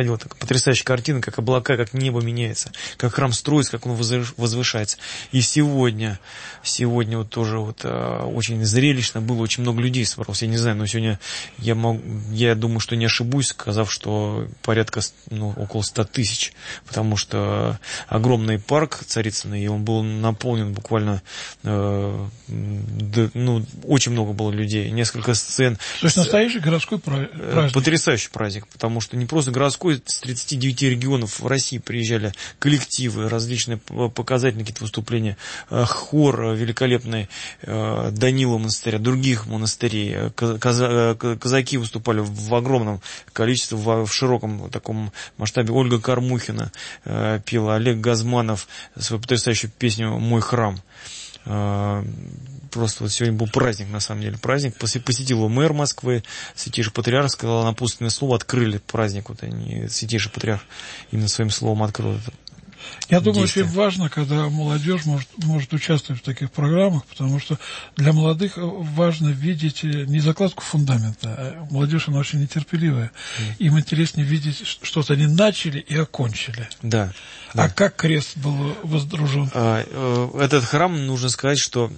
потрясающая картина, как облака, как небо меняется, как храм строится, как он возвышается. И сегодня, сегодня вот тоже вот очень зрелищно было, очень много людей собралось. Я не знаю, но сегодня я, могу, я думаю, что не ошибусь, сказав, что порядка, ну, около ста тысяч, потому что огромный парк Царицыно, и он был наполнен буквально, э, да, ну, очень много было людей, несколько сцен. То есть настоящий городской праздник. Потрясающий праздник, потому что не просто городской, с тридцати девяти регионов в России приезжали коллективы, различные показательные какие-то выступления, хор великолепный Данила монастыря, других монастырей, казаки выступали в огромном количестве, в широком таком масштабе. Ольга Кормухина пела, Олег Газманов свою потрясающую песню «Мой храм». Просто вот сегодня был праздник, на самом деле, праздник. Посетил его мэр Москвы, святейший патриарх сказал напутственное слово, открыли праздник. Вот они, святейший патриарх именно своим словом открыл это. Я думаю, действие. очень важно, когда молодежь может, может участвовать в таких программах, потому что для молодых важно видеть не закладку фундамента, а молодежь, она очень нетерпеливая. Mm. Им интереснее видеть, что-то они начали и окончили. Да. А да. как крест был воздружен? А, этот храм, нужно сказать, что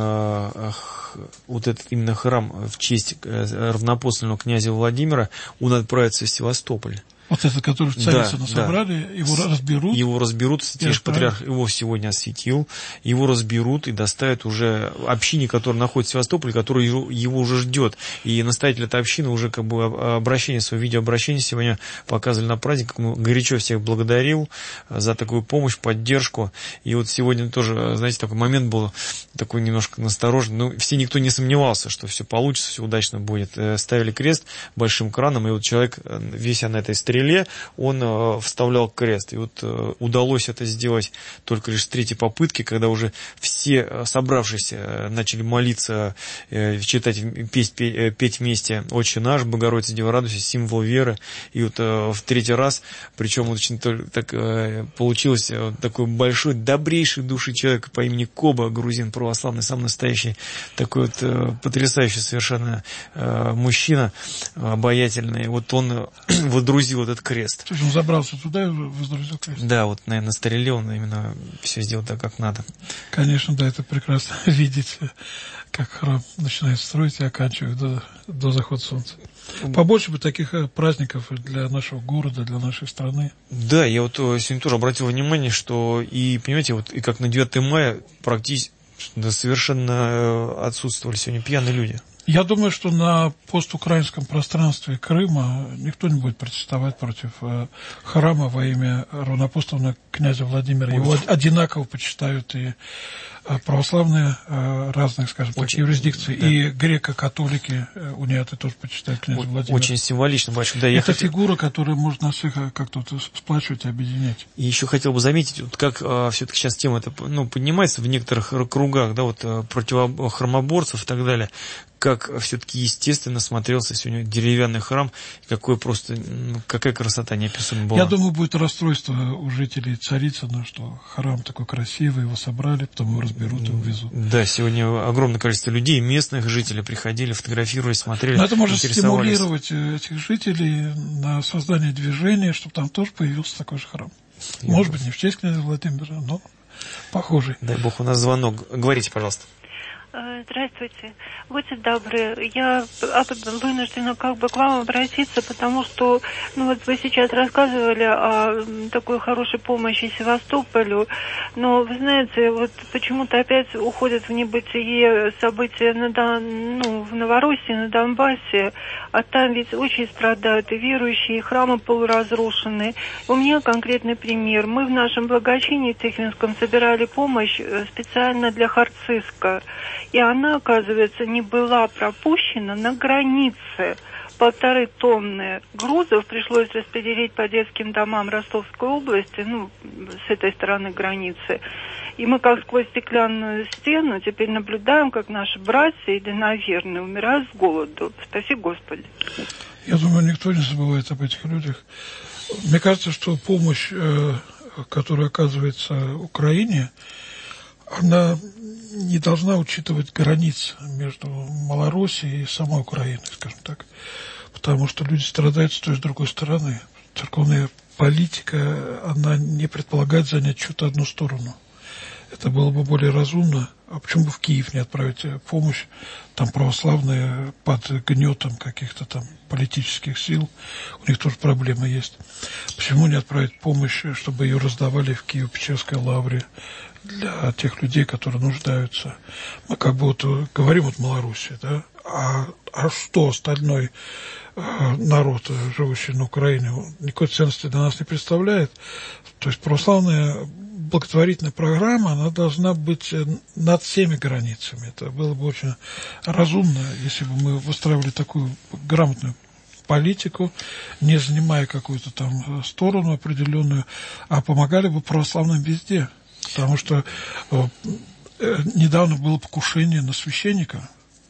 а, вот этот именно храм в честь равноапостольного князя Владимира, он отправится в Севастополь. Вот этот, который в Царицыно да, собрали, да. его разберут. Его разберут, святейший патриарх его сегодня осветил, его разберут и доставят уже общине, которая находится в Севастополе, которая его уже ждет. И настоятель этой общины уже как бы обращение, свое видеообращение сегодня показывали на праздник, горячо всех благодарил за такую помощь, поддержку. И вот сегодня тоже, знаете, такой момент был, такой немножко настороженный. Ну, все, никто не сомневался, что все получится, все удачно будет. Ставили крест большим краном, и вот человек, вися на этой стреле, он э, вставлял крест. И вот э, удалось это сделать только лишь с третьей попытки, когда уже все э, собравшиеся э, начали молиться, э, читать, петь, петь, петь вместе «Отче наш», «Богородица, Дева, радуйся», символ веры. И вот э, в третий раз, причем очень так э, получилось, э, такой большой, добрейший души человек по имени Коба, грузин православный, сам настоящий, такой вот э, потрясающий совершенно э, мужчина, обаятельный. Вот он э, водрузил этот крест. То есть он забрался туда и воздрузил крест. Да, вот, наверное, на стреле он именно все сделал так, как надо. Конечно, да, это прекрасно видеть, как храм начинает строить и оканчивает до, до захода солнца. Побольше бы таких праздников для нашего города, для нашей страны. Да, я вот сегодня тоже обратил внимание, что и, понимаете, вот и как на девятое мая практически да, совершенно отсутствовали сегодня пьяные люди. Я думаю, что на постукраинском пространстве Крыма никто не будет протестовать против э, храма во имя равноапостольного князя Владимира. Его одинаково почитают и э, православные э, разных, скажем так, юрисдикций, да. И греко-католики, э, униаты тоже почитают князя очень, Владимира. Очень символично, большой. Да, это хотел... фигура, которая может нас всех как-то сплачивать и объединять. И еще хотел бы заметить, вот как э, все-таки сейчас тема это, ну, поднимается в некоторых кругах, да, вот э, против храмоборцев и так далее. Как все-таки естественно смотрелся сегодня деревянный храм, какой просто, ну, какая красота неописуемая была. Я думаю, будет расстройство у жителей Царицына, что храм такой красивый, его собрали, потом его разберут и увезут. Да, сегодня огромное количество людей, местных жителей приходили, фотографировались, смотрели. Но это может стимулировать этих жителей на создание движения, чтобы там тоже появился такой же храм. Я Может быть, не в честь князя Владимира, но похожий. Дай бог, у нас звонок. Говорите, пожалуйста. Здравствуйте. Будьте добры, я вынуждена как бы к вам обратиться, потому что, ну вот вы сейчас рассказывали о такой хорошей помощи Севастополю, но вы знаете, вот почему-то опять уходят в небытие события на Дон, ну, в Новороссии, на Донбассе, а там ведь очень страдают и верующие, и храмы полуразрушены. У меня конкретный пример. Мы в нашем благочинии Тихвинском собирали помощь специально для Харциска. И она, оказывается, не была пропущена на границе. Полторы тонны грузов пришлось распределить по детским домам Ростовской области, ну, с этой стороны границы. И мы как сквозь стеклянную стену теперь наблюдаем, как наши братья единоверные умирают с голоду. Спаси Господи. Я думаю, никто не забывает об этих людях. Мне кажется, что помощь, которая оказывается Украине, она не должна учитывать границ между Малороссией и самой Украиной, скажем так. Потому что люди страдают с той и с другой стороны. церковная политика, она не предполагает занять чью-то одну сторону. Это было бы более разумно. А почему бы в Киев не отправить помощь? Там православные под гнетом каких-то там политических сил. У них тоже проблемы есть. Почему не отправить помощь, чтобы ее раздавали в Киево-Печерской лавре для тех людей, которые нуждаются? Мы как бы вот говорим вот Малоруссии, да? А, а что остальной э, народ, живущий на Украине, никакой ценности для нас не представляет? То есть православная благотворительная программа, она должна быть над всеми границами. Это было бы очень разумно, если бы мы выстраивали такую грамотную политику, не занимая какую-то там сторону определенную, а помогали бы православным везде. Потому что э, э, недавно было покушение на священника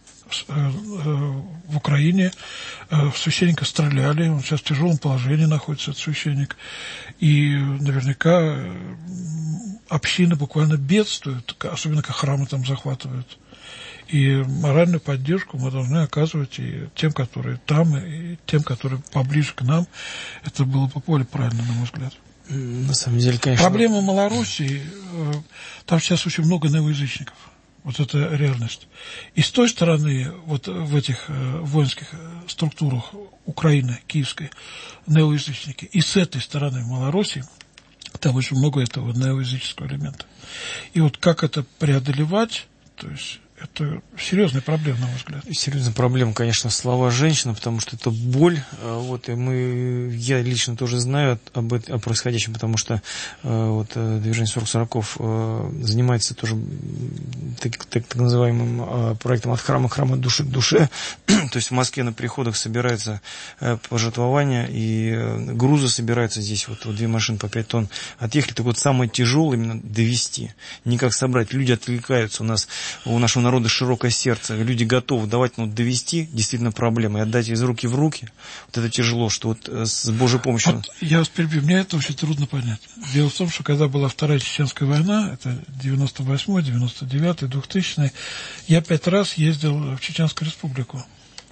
в Украине. Священника стреляли, он сейчас в тяжелом положении находится, этот священник. И наверняка общины буквально бедствуют, особенно как храмы там захватывают. И моральную поддержку мы должны оказывать и тем, которые там, и тем, которые поближе к нам. Это было бы более правильно, на мой взгляд. На самом деле, конечно... Проблема Малоруссии, там сейчас очень много неоязычников. Вот это реальность. И с той стороны, вот в этих э, воинских структурах Украины, киевской, неоязычники, и с этой стороны в Малоруссии, там очень много этого неоязыческого элемента. И вот как это преодолевать, то есть это серьезная проблема, на мой взгляд. Серьезная проблема, конечно, слова женщина, потому что это боль. Вот, и мы, я лично тоже знаю об, о происходящем, потому что вот, движение сорок сороков занимается тоже так, так, так называемым проектом «От храма к храму, от души к душе». То есть в Москве на приходах собираются пожертвования, и грузы собираются здесь, вот, вот две машины по пять тонн отъехали. Так вот, самое тяжелое именно довести, не как собрать. Люди отвлекаются, у нас, у нашего народа широкое сердце, люди готовы давать, но довести действительно проблема, и отдать из руки в руки, вот это тяжело, что вот с Божьей помощью... Вот я вас перебью, мне это очень трудно понять. Дело в том, что когда была Вторая Чеченская война, это девяносто восьмой, девяносто девятый, двухтысячный, я пять раз ездил в Чеченскую Республику.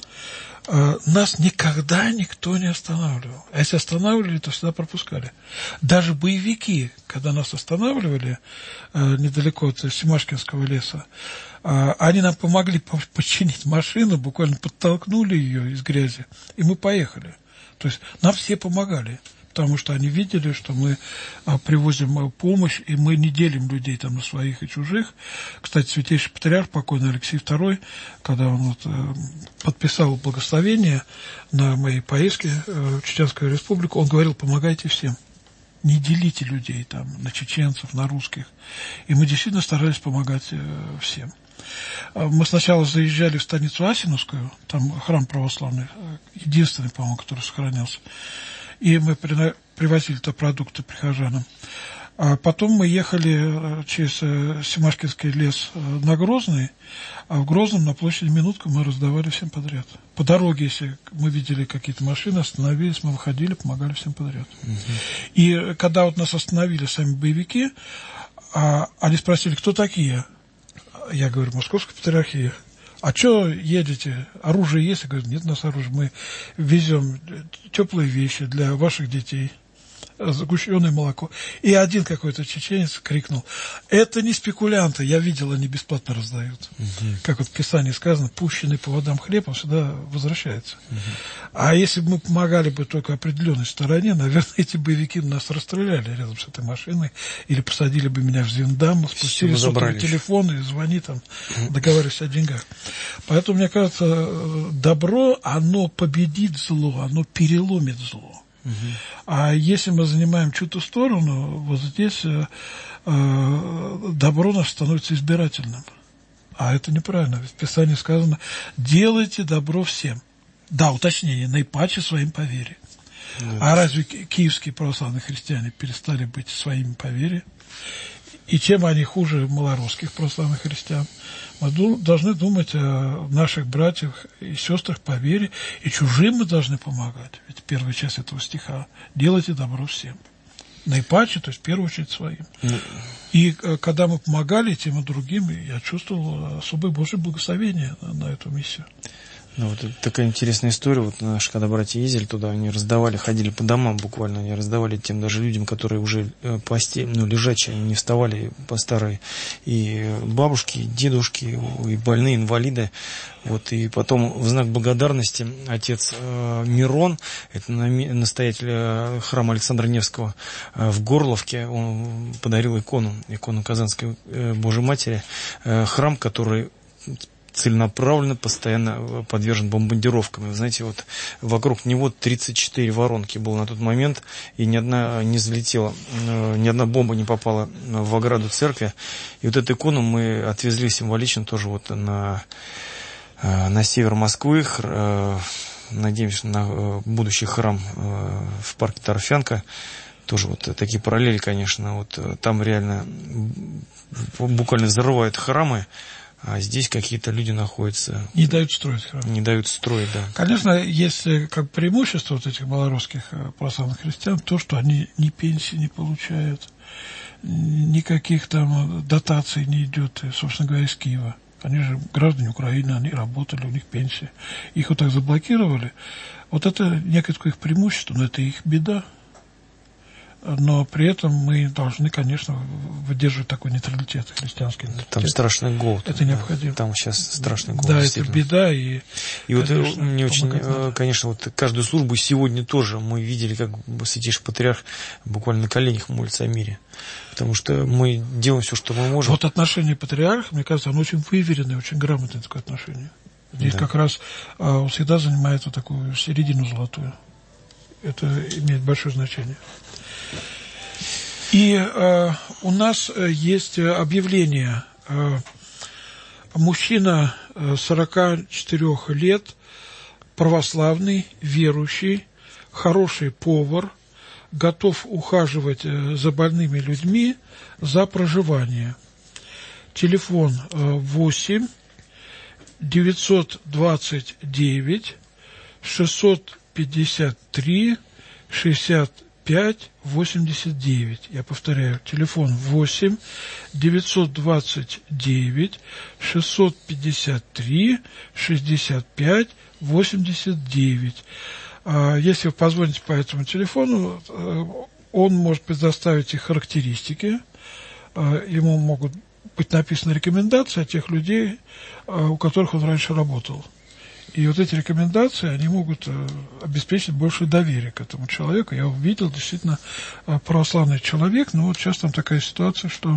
Нас никогда никто не останавливал. А если останавливали, то всегда пропускали. Даже боевики, когда нас останавливали недалеко от Семашкинского леса, они нам помогли починить машину, буквально подтолкнули ее из грязи, и мы поехали. То есть нам все помогали, потому что они видели, что мы привозим помощь, и мы не делим людей там на своих и чужих. Кстати, святейший патриарх, покойный Алексей второй, когда он вот подписал благословение на моей поездке в Чеченскую Республику, он говорил: помогайте всем. Не делите людей там на чеченцев, на русских. И мы действительно старались помогать э, всем. Мы сначала заезжали в станицу Асиновскую, там храм православный, единственный, по-моему, который сохранился. И мы при, привозили-то продукты прихожанам. А потом мы ехали через Семашкинский лес на Грозный, а в Грозном на площади Минутка мы раздавали всем подряд. По дороге, если мы видели какие-то машины, остановились, мы выходили, помогали всем подряд. Угу. И когда вот нас остановили сами боевики, а, они спросили, кто такие? Я говорю: Московская патриархия. А что едете? Оружие есть? Я говорю: нет у нас оружия. Мы везем теплые вещи для ваших детей, сгущенное молоко. И один какой-то чеченец крикнул: это не спекулянты, я видел, они бесплатно раздают. Угу. Как вот в Писании сказано: пущенный по водам хлеб, он всегда возвращается. Угу. А если бы мы помогали бы только определенной стороне, наверное, эти боевики нас расстреляли рядом с этой машиной, или посадили бы меня в Зиндам, спустили сотовый телефон и звони там, угу. договаривайся о деньгах. Поэтому, мне кажется, добро, оно победит зло, оно переломит зло. Угу. А если мы занимаем чью-то сторону, вот здесь э, э, добро наше становится избирательным. А это неправильно. В Писании сказано: делайте добро всем. Да, уточнение, наипаче своим по вере. Да. А разве киевские православные христиане перестали быть своими по вере? И чем они хуже малорусских православных христиан? Мы должны думать о наших братьях и сестрах по вере, и чужим мы должны помогать. Ведь первая часть этого стиха: делайте добро всем. Наипаче, то есть в первую очередь своим. Mm. И когда мы помогали тем и другим, я чувствовал особое Божье благословение на, на эту миссию. Ну, вот такая интересная история. Вот наши, когда братья ездили туда, они раздавали, ходили по домам буквально, они раздавали тем даже людям, которые уже посте, ну, лежачие, они не вставали по старой. И бабушки, и дедушки, и больные, инвалиды. Вот, и потом в знак благодарности отец э, Мирон, это настоятель э, храма Александра Невского э, в Горловке, он подарил икону, икону Казанской э, Божьей Матери, э, храм, который целенаправленно, постоянно подвержен бомбардировкам. Вы знаете, вот вокруг него тридцать четыре воронки было на тот момент, и ни одна не залетела, ни одна бомба не попала в ограду церкви. И вот эту икону мы отвезли символично тоже вот на, на север Москвы. Надеемся на будущий храм в парке Торфянка. Тоже вот такие параллели, конечно. Вот там реально буквально взрывают храмы. А здесь какие-то люди находятся... Не дают строить храм. Не дают строить, да. Конечно, есть как преимущество вот этих белорусских православных христиан то, что они ни пенсии не получают, никаких там дотаций не идет, собственно говоря, из Киева. Они же граждане Украины, они работали, у них пенсия. Их вот так заблокировали. Вот это некое такое их преимущество, но это их беда. Но при этом мы должны, конечно, выдерживать такой нейтралитет, христианский нейтралитет. Там страшный голод. Это необходимо. Там сейчас страшный голод. Да, это беда. И, и вот мне очень, надо. Конечно, вот каждую службу сегодня тоже мы видели, как Святейший Патриарх буквально на коленях молится о мире. Потому что мы делаем все, что мы можем. Вот отношение патриарха, мне кажется, оно очень выверенное, очень грамотное такое отношение. Здесь да. как раз а, он всегда занимает вот такую середину золотую. Это имеет большое значение. И э, у нас есть объявление. Э, мужчина сорока четырёх лет, православный, верующий, хороший повар, готов ухаживать за больными людьми за проживание. Телефон восемь девятьсот двадцать девять шестьсот пятьдесят три шестьдесят пять восемьдесят девять. Я повторяю, телефон восемь девятьсот двадцать девять шестьсот пятьдесят три шестьдесят пять восемьдесят девять. Если вы позвоните по этому телефону, он может предоставить их характеристики, ему могут быть написаны рекомендации от тех людей, у которых он раньше работал. И вот эти рекомендации, они могут обеспечить большее доверие к этому человеку. Я увидел, действительно, православный человек, но вот сейчас там такая ситуация, что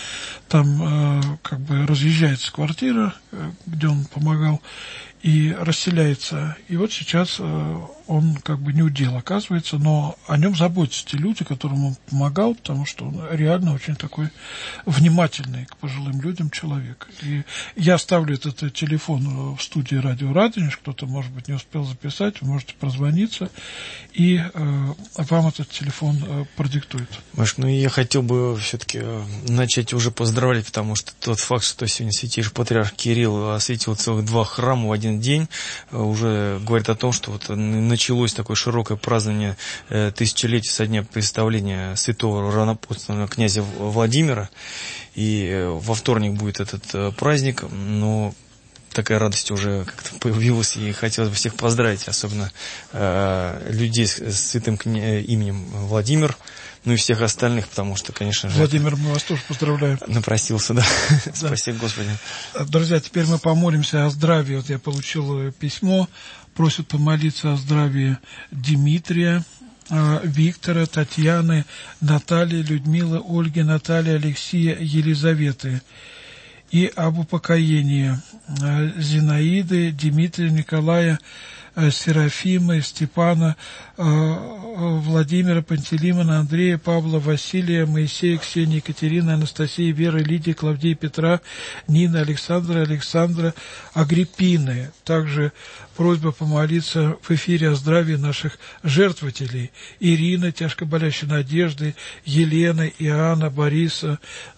там как бы разъезжается квартира, где он помогал, и расселяется. И вот сейчас он как бы не у дел оказывается, но о нем заботятся те люди, которым он помогал, потому что он реально очень такой внимательный к пожилым людям человек. И я оставлю этот телефон в студии радио Радонеж, кто-то, может быть, не успел записать, вы можете прозвониться, и э, вам этот телефон э, продиктует. Маш, ну я хотел бы все-таки начать уже поздравлять, потому что тот факт, что сегодня Святейший Патриарх Кирилл осветил целых два храма в один день, уже говорит о том, что вот началось такое широкое празднование тысячелетия со дня представления святого равнопостного князя Владимира. И во вторник будет этот праздник, но такая радость уже как-то появилась, и хотелось бы всех поздравить, особенно э, людей с, с святым кня... именем Владимир, ну и всех остальных, потому что, конечно же... Владимир, мы вас тоже поздравляем. Напросился, да. да. Спасибо, Господи. Друзья, теперь мы помолимся о здравии. Вот я получил письмо, просят помолиться о здравии Дмитрия, Виктора, Татьяны, Натальи, Людмилы, Ольги, Натальи, Алексея, Елизаветы. И об упокоении Зинаиды, Дмитрия, Николая, Серафима, Степана, Владимира, Пантелеймона, Андрея, Павла, Василия, Моисея, Ксении, Екатерины, Анастасии, Веры, Лидии, Клавдии, Петра, Нины, Александра, Александра, Агриппины. Также просьба помолиться в эфире о здравии наших жертвователей. Ирина, тяжко болящей Надежды, Елена, Иоанна, Бориса,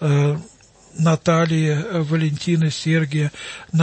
Наталья, Валентина, Сергия,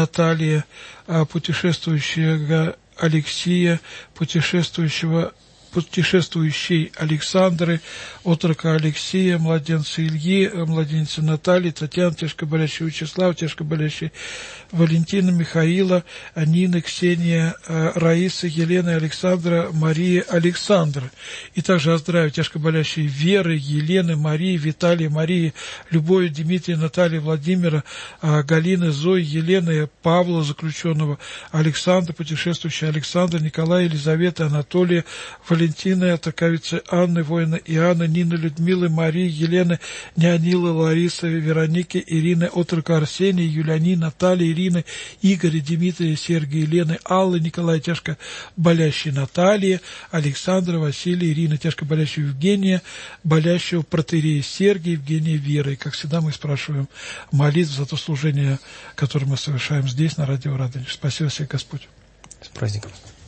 Наталья, путешествующего Алексея, путешествующего путешествующей Александры, отрока Алексея, младенца Ильи, младенца Натальи, Татьяны, тяжко болящей Вячеслава, тяжко болящей Валентина, Михаила, Нины, Ксения, Раисы, Елены, Александра, Марии, Александра. И также о здравии тяжко болящей Веры, Елены, Марии, Виталия, Марии, Любови, Дмитрия, Натальи, Владимира, Галины, Зои, Елены, Павла, заключенного, Александра, путешествующая Александра, Николая, Елизаветы, Анатолия, Валентины, атаковицы Анны, воина Иоанна, Нины, Людмилы, Марии, Елены, Неонилы, Ларисы, Вероники, Ирины, отрока Арсения, Юлиани, Натальи, Ирины, Игоря, Дмитрия, Сергия, Елены, Аллы, Николая, тяжко болящей Натальи, Александра, Василия, Ирина, тяжко болящего Евгения, болящего протоиерея Сергия, Евгения, Веры. И, как всегда, мы спрашиваем молитв за то служение, которое мы совершаем здесь, на радио Радонеж. Спасибо всех, Господь. С праздником.